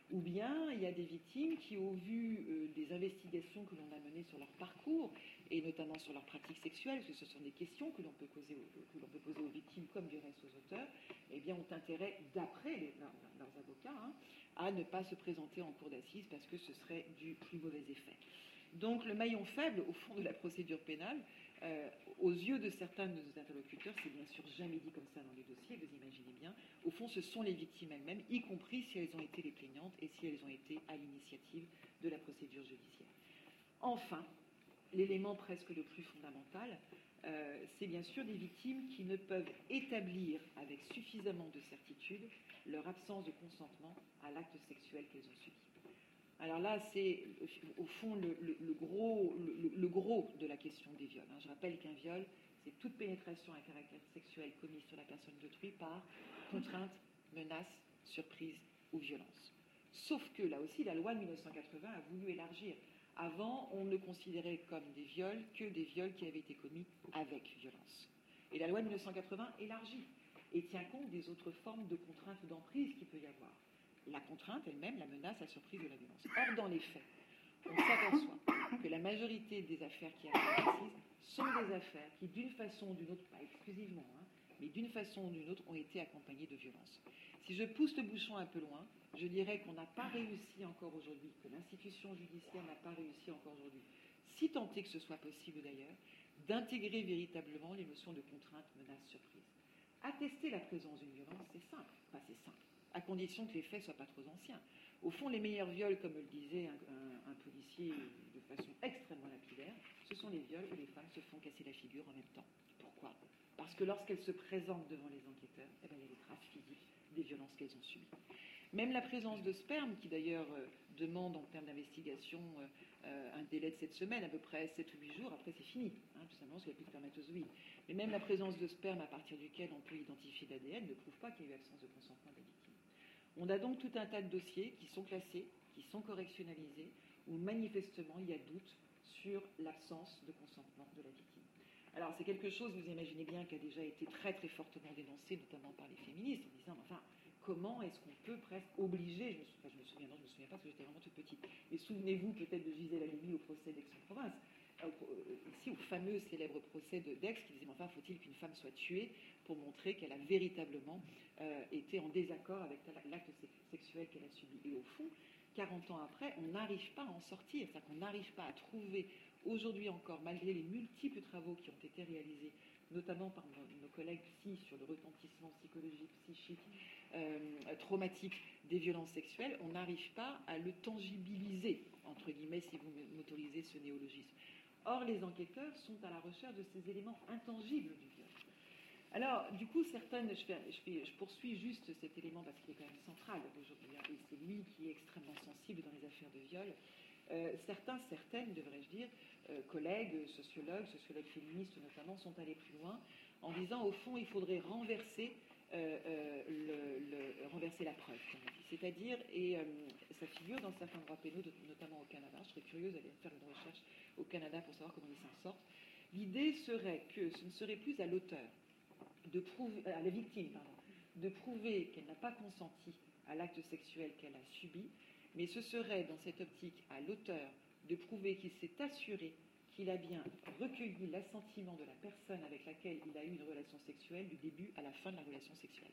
Ou bien il y a des victimes qui, au vu euh, des investigations que l'on a menées sur leur parcours, et notamment sur leurs pratiques sexuelles, parce que ce sont des questions que l'on peut, poser aux, que l'on peut poser aux victimes comme du reste aux auteurs, eh bien, ont intérêt, d'après les, leurs, leurs avocats, hein, à ne pas se présenter en cour d'assises parce que ce serait du plus mauvais effet. Donc le maillon faible, au fond, de la procédure pénale, euh, aux yeux de certains de nos interlocuteurs, c'est bien sûr jamais dit comme ça dans les dossiers, vous imaginez bien, au fond, ce sont les victimes elles-mêmes, y compris si elles ont été les plaignantes et si elles ont été à l'initiative de la procédure judiciaire. Enfin, l'élément presque le plus fondamental, euh, c'est bien sûr des victimes qui ne peuvent établir avec suffisamment de certitude leur absence de consentement à l'acte sexuel qu'elles ont subi. Alors là, c'est au fond le, le, le, gros, le, le gros de la question des viols. Je rappelle qu'un viol, c'est toute pénétration à caractère sexuel commise sur la personne d'autrui par contrainte, menace, surprise ou violence. Sauf que là aussi, la loi de mille neuf cent quatre-vingts a voulu élargir. Avant, on ne considérait comme des viols que des viols qui avaient été commis avec violence. Et la loi de mille neuf cent quatre-vingts élargit et tient compte des autres formes de contrainte ou d'emprise qu'il peut y avoir. La contrainte elle-même, la menace, la surprise ou la violence. Or, dans les faits, on s'aperçoit que la majorité des affaires qui arrivent à l'assise sont des affaires qui, d'une façon ou d'une autre, pas exclusivement, hein, mais d'une façon ou d'une autre, ont été accompagnées de violence. Si je pousse le bouchon un peu loin, je dirais qu'on n'a pas réussi encore aujourd'hui, que l'institution judiciaire n'a pas réussi encore aujourd'hui, si tant est que ce soit possible d'ailleurs, d'intégrer véritablement les notions de contrainte, menace, surprise. Attester la présence d'une violence, c'est simple. Enfin, c'est simple, à condition que les faits ne soient pas trop anciens. Au fond, les meilleurs viols, comme le disait un, un, un policier de façon extrêmement lapidaire, ce sont les viols où les femmes se font casser la figure en même temps. Pourquoi ? Parce que lorsqu'elles se présentent devant les enquêteurs, eh bien, il y a des traces physiques des violences qu'elles ont subies. Même la présence de sperme, qui d'ailleurs euh, demande en termes d'investigation euh, euh, un délai de sept semaines, à peu près sept ou huit jours, après c'est fini, hein, tout simplement parce qu'il n'y a plus de spermatozoïdes. Mais même la présence de sperme à partir duquel on peut identifier l'A D N ne prouve pas qu'il y a eu absence de consentement de la victime. On a donc tout un tas de dossiers qui sont classés, qui sont correctionnalisés, où manifestement il y a doute sur l'absence de consentement de la victime. Alors c'est quelque chose, vous imaginez bien, qui a déjà été très très fortement dénoncé, notamment par les féministes, en disant, enfin, comment est-ce qu'on peut presque obliger, je me, enfin, je me souviens, non, je ne me souviens pas parce que j'étais vraiment toute petite, mais souvenez-vous peut-être de Gisèle Halimi au procès d'Aix-en-Provence, euh, ici au fameux célèbre procès de d'Aix, qui disait, enfin, faut-il qu'une femme soit tuée pour montrer qu'elle a véritablement euh, été en désaccord avec l'acte sexuel qu'elle a subi. Et au fond, quarante ans après, on n'arrive pas à en sortir, c'est-à-dire qu'on n'arrive pas à trouver, aujourd'hui encore, malgré les multiples travaux qui ont été réalisés, notamment par nos, nos collègues psy sur le retentissement psychologique, psychique, euh, traumatique des violences sexuelles, on n'arrive pas à le tangibiliser, entre guillemets, si vous m'autorisez ce néologisme. Or, les enquêteurs sont à la recherche de ces éléments intangibles du viol. Alors, du coup, certaines, je, fais, je, fais, je poursuis juste cet élément parce qu'il est quand même central aujourd'hui, et c'est lui qui est extrêmement sensible dans les affaires de viol. Euh, certains, certaines, devrais-je dire, euh, collègues, sociologues, sociologues féministes notamment, sont allés plus loin en disant, au fond, il faudrait renverser, euh, euh, le, le, renverser la preuve, c'est-à-dire, et euh, ça figure dans certains droits pénaux, de, notamment au Canada, je serais curieuse d'aller faire une recherche au Canada pour savoir comment ils s'en sortent. L'idée serait que ce ne serait plus à l'auteur, de prouver, à la victime, pardon, de prouver qu'elle n'a pas consenti à l'acte sexuel qu'elle a subi, mais ce serait, dans cette optique, à l'auteur de prouver qu'il s'est assuré qu'il a bien recueilli l'assentiment de la personne avec laquelle il a eu une relation sexuelle du début à la fin de la relation sexuelle.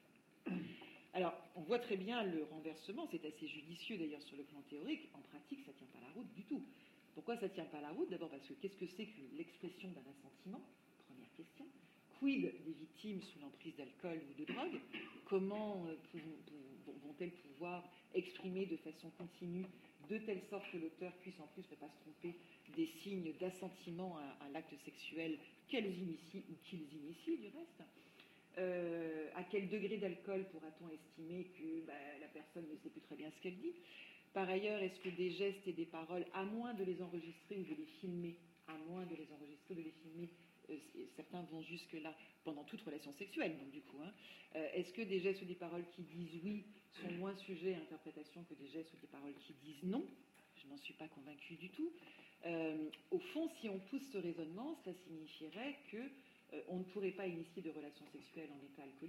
Alors, on voit très bien le renversement, c'est assez judicieux d'ailleurs sur le plan théorique, en pratique, ça ne tient pas la route du tout. Pourquoi ça ne tient pas la route ? D'abord parce que qu'est-ce que c'est que l'expression d'un assentiment ? Première question. Quid des victimes sous l'emprise d'alcool ou de drogue ? Comment euh, vont-elles pouvoir exprimer de façon continue, de telle sorte que l'auteur puisse en plus ne pas se tromper, des signes d'assentiment à, à l'acte sexuel qu'elles initient ou qu'ils initient du reste ? euh, À quel degré d'alcool pourra-t-on estimer que bah, la personne ne sait plus très bien ce qu'elle dit ? Par ailleurs, est-ce que des gestes et des paroles, à moins de les enregistrer ou de les filmer, à moins de les enregistrer ou de les filmer, euh, certains vont jusque-là pendant toute relation sexuelle, donc du coup, hein, euh, est-ce que des gestes ou des paroles qui disent oui sont moins sujets à interprétation que des gestes ou des paroles qui disent non ? Je n'en suis pas convaincue du tout. Euh, au fond, si on pousse ce raisonnement, cela signifierait que euh, on ne pourrait pas initier de relations sexuelles en état alcoolique,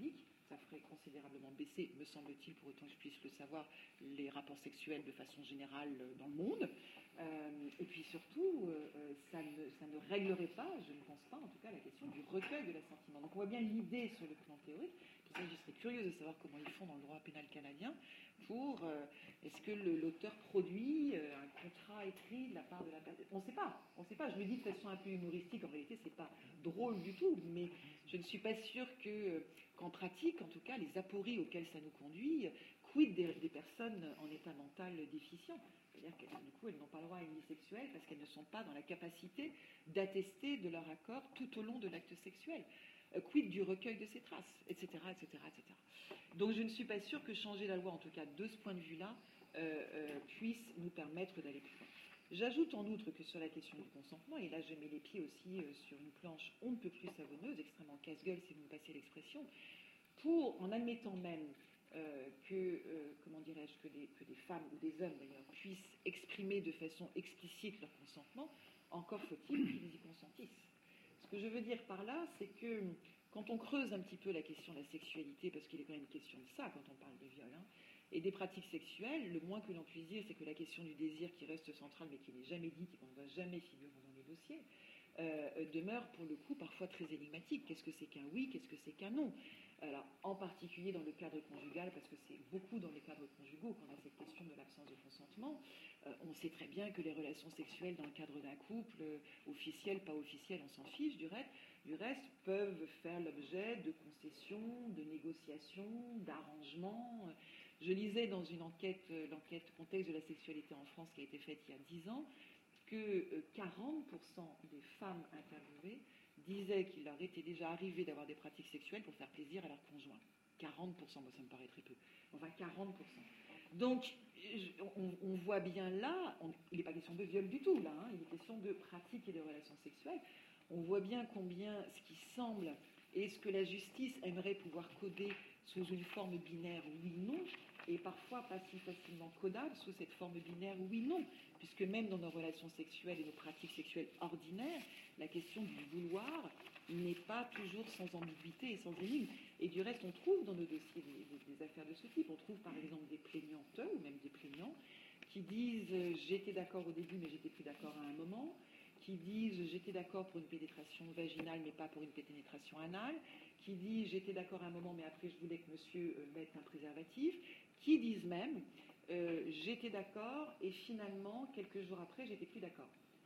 ça ferait considérablement baisser, me semble-t-il, pour autant que je puisse le savoir, les rapports sexuels de façon générale dans le monde. Euh, et puis surtout, euh, ça, ne, ça ne réglerait pas, je ne pense pas en tout cas, la question du recueil de l'assentiment. Donc on voit bien l'idée sur le plan théorique. Pour ça, je serais curieuse de savoir comment ils font dans le droit pénal canadien pour, euh, est-ce que le, l'auteur produit euh, un contrat écrit de la part de la personne. On ne sait pas, on ne sait pas. Je le dis de façon un peu humoristique, en réalité, c'est pas drôle du tout, mais je ne suis pas sûre que, qu'en pratique, en tout cas, les apories auxquelles ça nous conduit, quid des, des personnes en état mental déficient. C'est-à-dire qu'elles, du coup, elles n'ont pas le droit à une vie sexuelle parce qu'elles ne sont pas dans la capacité d'attester de leur accord tout au long de l'acte sexuel. Euh, quid du recueil de ces traces, et cetera, et cetera, et cetera. Donc je ne suis pas sûre que changer la loi, en tout cas de ce point de vue-là, euh, euh, puisse nous permettre d'aller plus loin. J'ajoute en outre que sur la question du consentement, et là je mets les pieds aussi euh, sur une planche on ne peut plus savonneuse, extrêmement casse-gueule si vous me passez l'expression, pour, en admettant même euh, que, euh, comment dirais-je, que des, que des femmes ou des hommes d'ailleurs puissent exprimer de façon explicite leur consentement, encore faut-il qu'ils y consentissent. Ce que je veux dire par là, c'est que quand on creuse un petit peu la question de la sexualité, parce qu'il est quand même question de ça quand on parle de viol, hein, et des pratiques sexuelles, le moins que l'on puisse dire, c'est que la question du désir qui reste centrale, mais qui n'est jamais dite et qu'on ne voit jamais figurer dans les dossiers, euh, demeure pour le coup parfois très énigmatique. Qu'est-ce que c'est qu'un oui, qu'est-ce que c'est qu'un non? Alors, en particulier dans le cadre conjugal, parce que c'est beaucoup dans les cadres conjugaux qu'on a cette question de l'absence de consentement. Euh, on sait très bien que les relations sexuelles dans le cadre d'un couple, euh, officiel, pas officiel, on s'en fiche du reste, du reste, peuvent faire l'objet de concessions, de négociations, d'arrangements. Je lisais dans une enquête, euh, l'enquête contexte de la sexualité en France qui a été faite il y a dix ans, que euh, quarante pour cent des femmes interviewées disaient qu'il leur était déjà arrivé d'avoir des pratiques sexuelles pour faire plaisir à leur conjoint. quarante pour cent, moi ça me paraît très peu. Enfin, quarante pour cent. Donc, on, on voit bien là, on, il n'est pas question de viol du tout, là, hein, il est question de pratiques et de relations sexuelles. On voit bien combien ce qui semble et ce que la justice aimerait pouvoir coder sous une forme binaire oui-non est parfois pas si facilement codable sous cette forme binaire oui-non, puisque même dans nos relations sexuelles et nos pratiques sexuelles ordinaires, la question du vouloir n'est pas toujours sans ambiguïté et sans énigme. Et du reste, on trouve dans nos dossiers des, des, des affaires de ce type. On trouve par exemple des plaignantes ou même des plaignants qui disent euh, « j'étais d'accord au début mais j'étais plus d'accord à un moment », qui disent « j'étais d'accord pour une pénétration vaginale mais pas pour une pénétration anale », qui disent « j'étais d'accord à un moment mais après je voulais que monsieur euh, mette un préservatif », qui disent même euh, « j'étais d'accord et finalement, quelques jours après, j'étais plus d'accord ».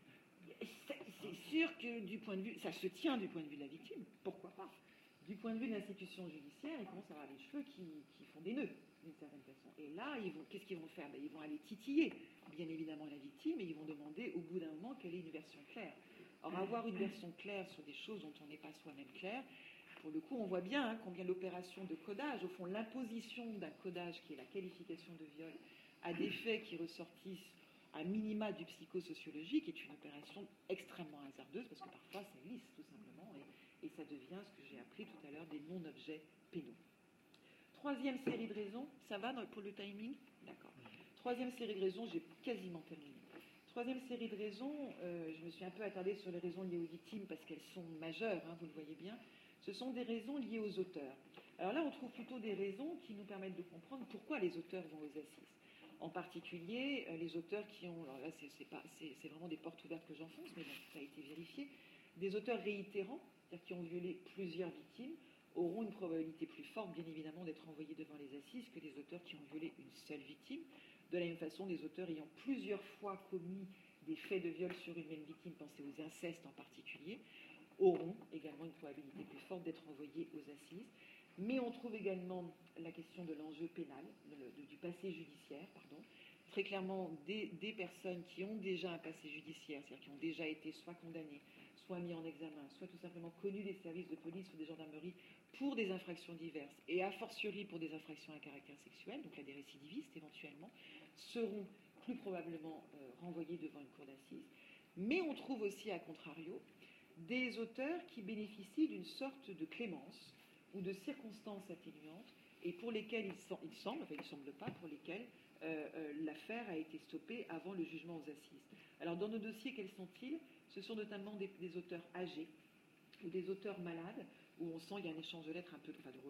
C'est sûr que du point de vue, ça se tient du point de vue de la victime, pourquoi pas. Du point de vue de l'institution judiciaire, ils commencent à avoir des cheveux qui, qui font des nœuds, d'une certaine façon. Et là, ils vont, qu'est-ce qu'ils vont faire? Ben, ils vont aller titiller, bien évidemment, la victime, et ils vont demander, au bout d'un moment, quelle est une version claire. Or, avoir une version claire sur des choses dont on n'est pas soi-même clair, pour le coup, on voit bien hein, combien l'opération de codage, au fond, l'imposition d'un codage qui est la qualification de viol, à des faits qui ressortissent à minima du psychosociologique, est une opération extrêmement hasardeuse, parce que parfois, ça glisse, tout simplement, et, et ça devient, ce que j'ai appris tout à l'heure, des non-objets pénaux. Troisième série de raisons, ça va pour le timing? D'accord. Troisième série de raisons, j'ai quasiment terminé. Troisième série de raisons, euh, je me suis un peu attardée sur les raisons liées aux victimes, parce qu'elles sont majeures, hein, vous le voyez bien. Ce sont des raisons liées aux auteurs. Alors là, on trouve plutôt des raisons qui nous permettent de comprendre pourquoi les auteurs vont aux assises. En particulier, euh, les auteurs qui ont, alors là, c'est, c'est, pas, c'est, c'est vraiment des portes ouvertes que j'enfonce, mais bon, ça a été vérifié, des auteurs réitérants, c'est-à-dire qui ont violé plusieurs victimes, auront une probabilité plus forte, bien évidemment, d'être envoyés devant les assises que les auteurs qui ont violé une seule victime. De la même façon, les auteurs ayant plusieurs fois commis des faits de viol sur une même victime, pensez aux incestes en particulier, auront également une probabilité plus forte d'être envoyés aux assises. Mais on trouve également la question de l'enjeu pénal, de, de, du passé judiciaire, pardon. Très clairement, des, des personnes qui ont déjà un passé judiciaire, c'est-à-dire qui ont déjà été soit condamnées, soit mis en examen, soit tout simplement connus des services de police ou des gendarmeries pour des infractions diverses, et a fortiori pour des infractions à caractère sexuel, donc là des récidivistes éventuellement, seront plus probablement euh, renvoyés devant une cour d'assises. Mais on trouve aussi, à contrario, des auteurs qui bénéficient d'une sorte de clémence ou de circonstances atténuantes, et pour lesquelles il, sem- il semble, enfin il ne semble pas, pour lesquelles euh, euh, l'affaire a été stoppée avant le jugement aux assises. Alors dans nos dossiers, quels sont-ils? Ce sont notamment des, des auteurs âgés ou des auteurs malades, où on sent qu'il y a un échange de lettres un peu, enfin drôle,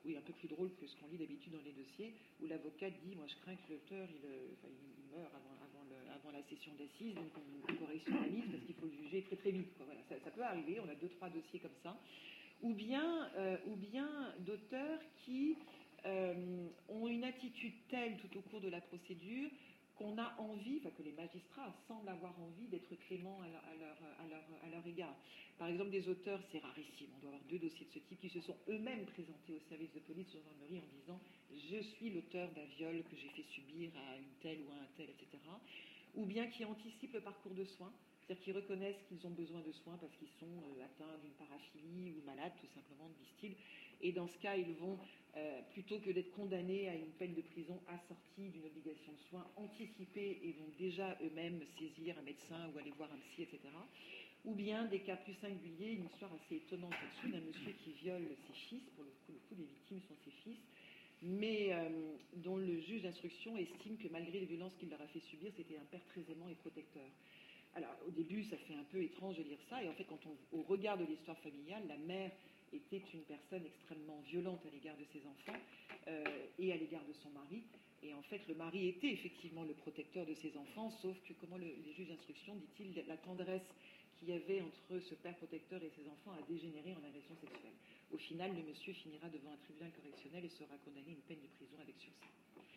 oui, un peu plus drôle que ce qu'on lit d'habitude dans les dossiers, où l'avocate dit, moi je crains que l'auteur, il, enfin, il meurt avant, avant, le, avant la session d'assises, donc on, on correctionnalise parce qu'il faut le juger très très vite. Quoi. Voilà, ça, ça peut arriver, on a deux, trois dossiers comme ça. Ou bien, euh, ou bien d'auteurs qui euh, ont une attitude telle tout au cours de la procédure qu'on a envie, enfin que les magistrats semblent avoir envie d'être cléments à leur, à, leur, à, leur, à leur égard. Par exemple, des auteurs, c'est rarissime, on doit avoir deux dossiers de ce type, qui se sont eux-mêmes présentés au service de police de gendarmerie en disant « je suis l'auteur d'un viol que j'ai fait subir à une telle ou à un tel, et cetera » Ou bien qui anticipent le parcours de soins, c'est-à-dire qu'ils reconnaissent qu'ils ont besoin de soins parce qu'ils sont euh, atteints d'une paraphilie ou malades, tout simplement, disent-ils. Et dans ce cas, ils vont, euh, plutôt que d'être condamnés à une peine de prison assortie d'une obligation de soins, anticiper et vont déjà eux-mêmes saisir un médecin ou aller voir un psy, et cetera. Ou bien des cas plus singuliers, une histoire assez étonnante là-dessus d'un monsieur qui viole ses fils, pour le coup, le coup les victimes sont ses fils, mais euh, dont le juge d'instruction estime que malgré les violences qu'il leur a fait subir, c'était un père très aimant et protecteur. Alors, au début, ça fait un peu étrange de lire ça, et en fait, quand on, au regard de l'histoire familiale, la mère était une personne extrêmement violente à l'égard de ses enfants euh, et à l'égard de son mari, et en fait, le mari était effectivement le protecteur de ses enfants, sauf que, comment le, les juges d'instruction, dit-il, la tendresse qu'il y avait entre ce père protecteur et ses enfants a dégénéré en agression sexuelle. Au final, le monsieur finira devant un tribunal correctionnel et sera condamné à une peine de prison avec sursis.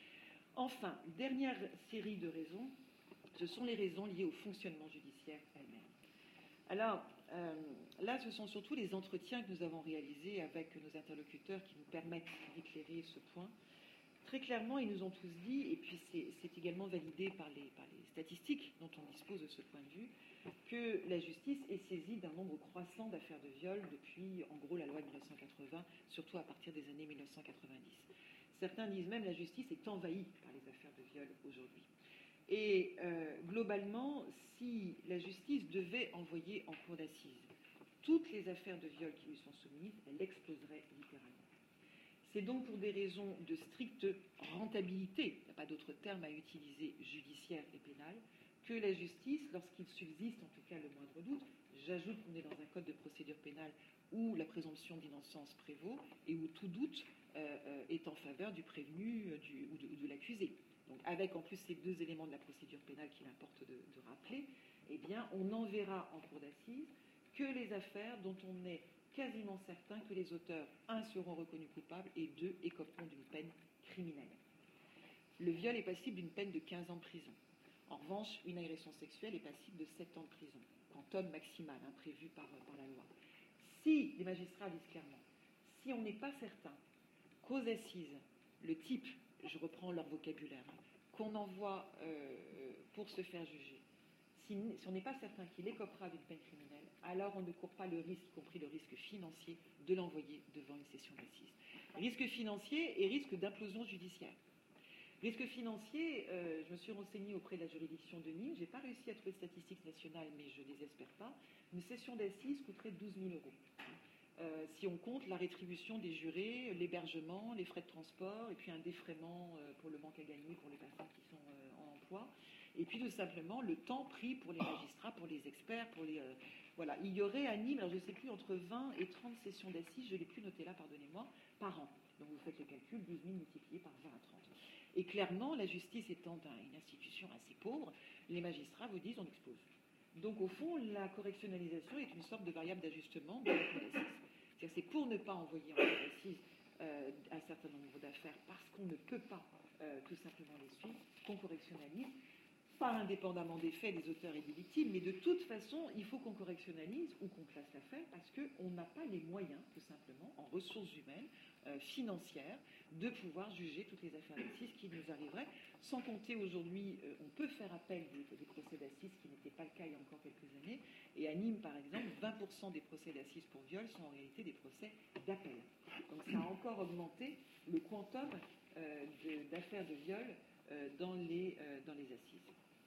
Enfin, dernière série de raisons, ce sont les raisons liées au fonctionnement judiciaire elle-même. Alors, euh, là, ce sont surtout les entretiens que nous avons réalisés avec nos interlocuteurs qui nous permettent d'éclairer ce point. Très clairement, ils nous ont tous dit, et puis c'est, c'est également validé par les, par les statistiques dont on dispose de ce point de vue, que la justice est saisie d'un nombre croissant d'affaires de viol depuis, en gros, la loi de mille neuf cent quatre-vingts, surtout à partir des années mille neuf cent quatre-vingt-dix. Certains disent même que la justice est envahie par les affaires de viol aujourd'hui. Et euh, globalement, si la justice devait envoyer en cour d'assises toutes les affaires de viol qui lui sont soumises, elle exploserait littéralement. C'est donc pour des raisons de stricte rentabilité, il n'y a pas d'autre terme à utiliser, judiciaire et pénale, que la justice, lorsqu'il subsiste en tout cas le moindre doute, j'ajoute qu'on est dans un code de procédure pénale où la présomption d'innocence prévaut et où tout doute euh, est en faveur du prévenu euh, du, ou de, de l'accusé. Donc avec en plus ces deux éléments de la procédure pénale qu'il importe de, de rappeler, eh bien on n'enverra en cour d'assises que les affaires dont on est quasiment certain que les auteurs, un, seront reconnus coupables et deux, écoperont d'une peine criminelle. Le viol est passible d'une peine de quinze ans de prison. En revanche, une agression sexuelle est passible de sept ans de prison, quantum maximal, hein, prévu par, par la loi. Si, les magistrats disent clairement, si on n'est pas certain qu'aux assises, le type, je reprends leur vocabulaire, hein, qu'on envoie euh, pour se faire juger, si, si on n'est pas certain qu'il écopera d'une peine criminelle, alors on ne court pas le risque, y compris le risque financier, de l'envoyer devant une session d'assises. Risque financier et risque d'implosion judiciaire. Risque financier, euh, je me suis renseignée auprès de la juridiction de Nîmes, je n'ai pas réussi à trouver de statistiques nationales, mais je ne les espère pas. Une session d'assises coûterait douze mille euros. Euh, si on compte la rétribution des jurés, l'hébergement, les frais de transport, et puis un défraiement euh, pour le manque à gagner pour les personnes qui sont euh, en emploi, et puis tout simplement le temps pris pour les magistrats, pour les experts, pour les... Euh, voilà, il y aurait à Nîmes, alors je ne sais plus, entre vingt et trente sessions d'assises, je ne l'ai plus noté là, pardonnez-moi, par an. Donc vous faites le calcul, douze mille multiplié par vingt à trente. Et clairement, la justice étant une institution assez pauvre, les magistrats vous disent on explose. Donc au fond, la correctionnalisation est une sorte de variable d'ajustement de la cour d'assises. C'est-à-dire c'est pour ne pas envoyer en cour d'assises euh, un certain nombre d'affaires parce qu'on ne peut pas euh, tout simplement les suivre, qu'on correctionnalise, pas indépendamment des faits, des auteurs et des victimes, mais de toute façon, il faut qu'on correctionnalise ou qu'on classe l'affaire parce qu'on n'a pas les moyens, tout simplement, en ressources humaines, euh, financières, de pouvoir juger toutes les affaires d'assises qui nous arriveraient. Sans compter aujourd'hui, euh, on peut faire appel des, des procès d'assises, ce qui n'était pas le cas il y a encore quelques années. Et à Nîmes, par exemple, vingt pour cent des procès d'assises pour viol sont en réalité des procès d'appel. Donc ça a encore augmenté le quantum euh, de, d'affaires de viol euh, dans, les, euh, dans les assises.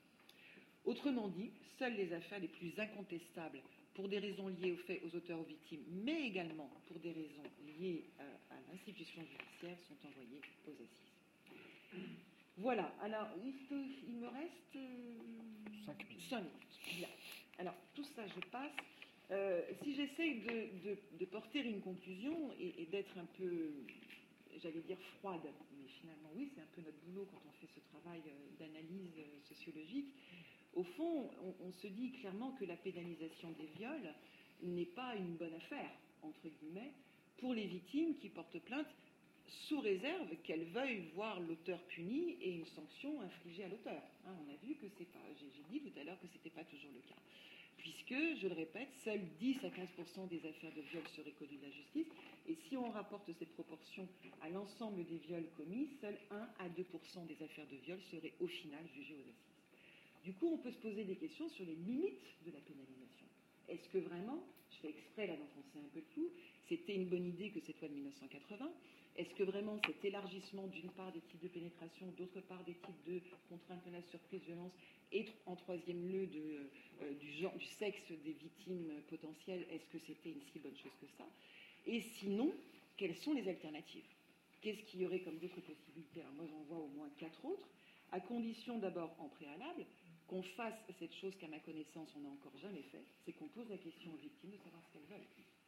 Autrement dit, seules les affaires les plus incontestables pour des raisons liées aux faits, aux auteurs, aux victimes, mais également pour des raisons liées à, à l'institution judiciaire sont envoyées aux assises. Voilà, alors il, peut, il me reste euh, cinq minutes. cinq minutes. Bien. Alors tout ça je passe. Euh, si j'essaye de, de, de porter une conclusion et, et d'être un peu j'allais dire froide, mais finalement oui, c'est un peu notre boulot quand on fait ce travail d'analyse sociologique. Au fond, on, on se dit clairement que la pénalisation des viols n'est pas une bonne affaire, entre guillemets, pour les victimes qui portent plainte, sous réserve qu'elles veuillent voir l'auteur puni et une sanction infligée à l'auteur. Hein, on a vu que c'est pas, j'ai, j'ai dit tout à l'heure que ce n'était pas toujours le cas. Puisque, je le répète, seuls dix à quinze pour cent des affaires de viol seraient connues de la justice, et si on rapporte ces proportions à l'ensemble des viols commis, seuls un à deux pour cent des affaires de viol seraient au final jugées aux assises. Du coup, on peut se poser des questions sur les limites de la pénalisation. Est-ce que vraiment, je fais exprès là d'enfoncer un peu le clou, c'était une bonne idée que cette loi de mille neuf cent quatre-vingts? Est-ce que vraiment cet élargissement d'une part des types de pénétration, d'autre part des types de contraintes, menaces, surprises, violences, et en troisième lieu de, euh, du, genre, du sexe des victimes potentielles, est-ce que c'était une si bonne chose que ça? Et sinon, quelles sont les alternatives? Qu'est-ce qu'il y aurait comme d'autres possibilités? Alors moi j'en vois au moins quatre autres, à condition d'abord en préalable qu'on fasse cette chose qu'à ma connaissance on n'a encore jamais fait, c'est qu'on pose la question aux victimes de savoir ce qu'elles veulent.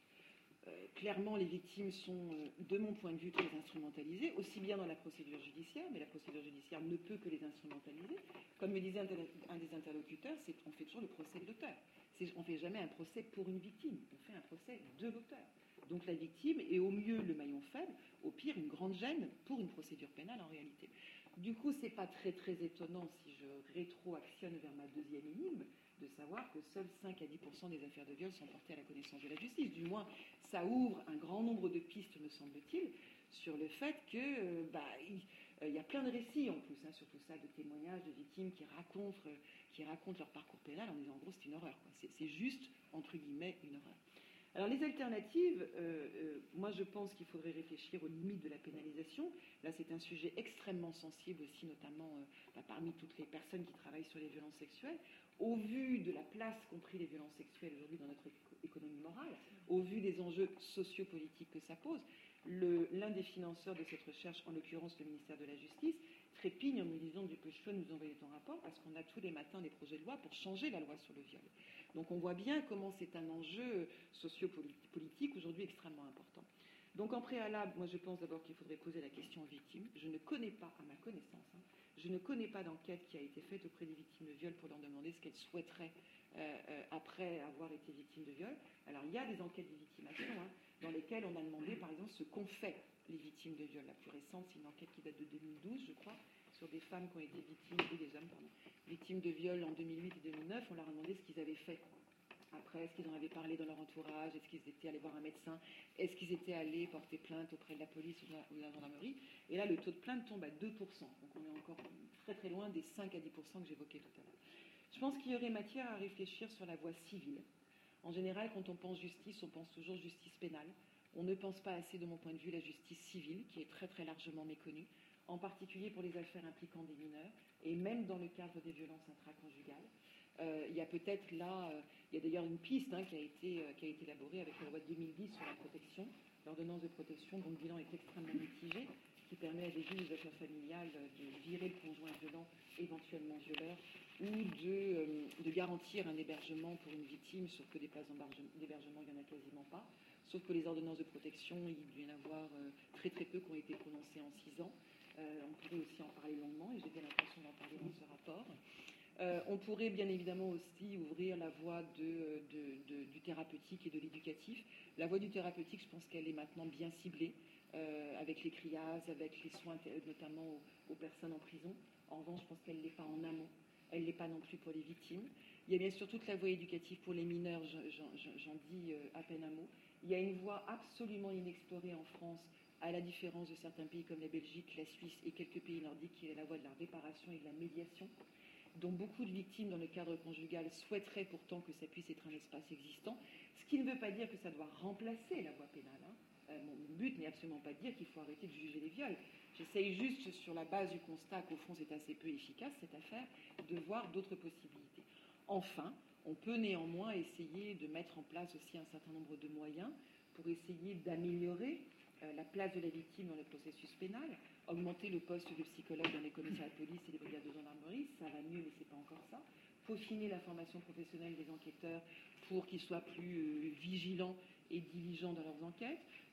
Euh, clairement, les victimes sont, euh, de mon point de vue, très instrumentalisées, aussi bien dans la procédure judiciaire, mais la procédure judiciaire ne peut que les instrumentaliser. Comme me disait un, un des interlocuteurs, c'est qu'on fait toujours le procès de l'auteur. C'est, on ne fait jamais un procès pour une victime, on fait un procès de l'auteur. Donc la victime est au mieux le maillon faible, au pire une grande gêne pour une procédure pénale en réalité. Du coup, c'est pas très très étonnant si je rétro-actionne vers ma deuxième énigme, de savoir que seuls cinq à dix pour cent des affaires de viol sont portées à la connaissance de la justice. Du moins, ça ouvre un grand nombre de pistes, me semble-t-il, sur le fait que euh, bah, il, euh, y a plein de récits en plus, hein, sur tout ça, de témoignages de victimes qui racontent, euh, qui racontent leur parcours pénal en disant en gros c'est une horreur. Quoi. C'est, c'est juste, entre guillemets, une horreur. Alors les alternatives, euh, euh, moi je pense qu'il faudrait réfléchir aux limites de la pénalisation. Là c'est un sujet extrêmement sensible aussi, notamment euh, bah, parmi toutes les personnes qui travaillent sur les violences sexuelles. Au vu de la place qu'ont pris les violences sexuelles aujourd'hui dans notre économie morale, au vu des enjeux sociopolitiques que ça pose, le, l'un des financeurs de cette recherche, en l'occurrence le ministère de la Justice, trépigne en me disant du peu choix nous envoyer ton rapport parce qu'on a tous les matins des projets de loi pour changer la loi sur le viol. Donc on voit bien comment c'est un enjeu sociopolitique aujourd'hui extrêmement important. Donc en préalable, moi je pense d'abord qu'il faudrait poser la question aux victimes. Je ne connais pas, à ma connaissance, hein, je ne connais pas d'enquête qui a été faite auprès des victimes de viol pour leur demander ce qu'elles souhaiteraient euh, euh, après avoir été victimes de viol. Alors il y a des enquêtes de victimation hein, dans lesquelles on a demandé par exemple ce qu'ont fait les victimes de viol. La plus récente, c'est une enquête qui date de deux mille douze, je crois, sur des femmes qui ont été victimes, et des hommes, pardon, victimes de viol en deux mille huit et deux mille neuf. On leur a demandé ce qu'ils avaient fait après, est-ce qu'ils en avaient parlé dans leur entourage, est-ce qu'ils étaient allés voir un médecin, est-ce qu'ils étaient allés porter plainte auprès de la police ou de la, ou de la gendarmerie. Et là, le taux de plainte tombe à deux pour cent. Donc on est encore très très loin des cinq à dix pour cent que j'évoquais tout à l'heure. Je pense qu'il y aurait matière à réfléchir sur la voie civile. En général, quand on pense justice, on pense toujours justice pénale. On ne pense pas assez, de mon point de vue, la justice civile, qui est très très largement méconnue, en particulier pour les affaires impliquant des mineurs, et même dans le cadre des violences intraconjugales. Euh, il y a peut-être là, euh, il y a d'ailleurs une piste hein, qui, a été, euh, qui a été élaborée avec la loi de deux mille dix sur la protection, l'ordonnance de protection dont le bilan est extrêmement mitigé, qui permet à des juges des affaires familiales de virer le conjoint violent, éventuellement violeur, ou de, euh, de garantir un hébergement pour une victime, sauf que des places d'hébergement, il n'y en a quasiment pas. Sauf que les ordonnances de protection, il doit y en avoir euh, très très peu qui ont été prononcées en six ans. Euh, on pourrait aussi en parler longuement, et j'ai bien l'impression d'en parler dans ce rapport. Euh, on pourrait bien évidemment aussi ouvrir la voie de, de, de, du thérapeutique et de l'éducatif. La voie du thérapeutique, je pense qu'elle est maintenant bien ciblée, euh, avec les criases, avec les soins notamment aux, aux personnes en prison. En revanche, je pense qu'elle ne l'est pas en amont, elle ne l'est pas non plus pour les victimes. Il y a bien sûr toute la voie éducative pour les mineurs, j'en, j'en dis à peine un mot. Il y a une voie absolument inexplorée en France, à la différence de certains pays comme la Belgique, la Suisse et quelques pays nordiques, qui est la voie de la réparation et de la médiation, dont beaucoup de victimes dans le cadre conjugal souhaiteraient pourtant que ça puisse être un espace existant, ce qui ne veut pas dire que ça doit remplacer la voie pénale. Hein. Euh, mon but n'est absolument pas de dire qu'il faut arrêter de juger les viols. J'essaye juste, sur la base du constat qu'au fond c'est assez peu efficace cette affaire, de voir d'autres possibilités. Enfin, on peut néanmoins essayer de mettre en place aussi un certain nombre de moyens pour essayer d'améliorer euh, la place de la victime dans le processus pénal, augmenter le poste de psychologue dans les commissariats de police et les brigades de gendarmerie, ça va mieux mais c'est pas encore ça. Peaufiner la formation professionnelle des enquêteurs pour qu'ils soient plus euh, vigilants et diligents dans leurs enquêtes.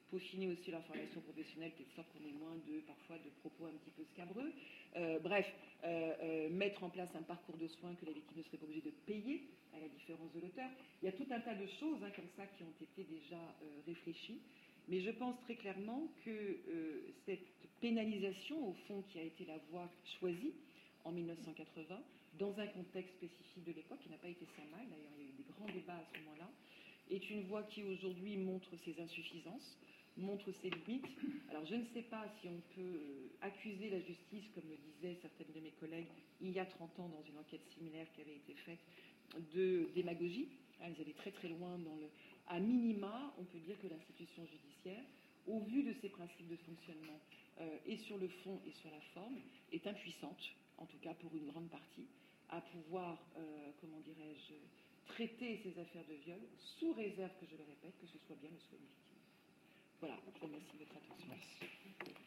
peaufiner aussi leur formation professionnelle, de sorte qu'on ait moins de, parfois, de propos un petit peu scabreux. Euh, bref, euh, euh, mettre en place un parcours de soins que la victime ne serait pas obligée de payer, à la différence de l'auteur. Il y a tout un tas de choses hein, comme ça qui ont été déjà euh, réfléchies. Mais je pense très clairement que euh, cette pénalisation, au fond, qui a été la voie choisie en mille neuf cent quatre-vingts, dans un contexte spécifique de l'époque, qui n'a pas été sans mal, d'ailleurs il y a eu des grands débats à ce moment-là, est une voie qui aujourd'hui montre ses insuffisances, montre ses limites. Alors je ne sais pas si on peut euh, accuser la justice, comme le disaient certaines de mes collègues il y a trente ans dans une enquête similaire qui avait été faite, de démagogie. Elles allaient très très loin dans le... À minima, on peut dire que l'institution judiciaire, au vu de ses principes de fonctionnement, euh, et sur le fond et sur la forme, est impuissante, en tout cas pour une grande partie, à pouvoir, euh, comment dirais-je, traiter ces affaires de viol, sous réserve, que je le répète, que ce soit bien le soit une victime. Voilà, je vous remercie de votre attention. Merci.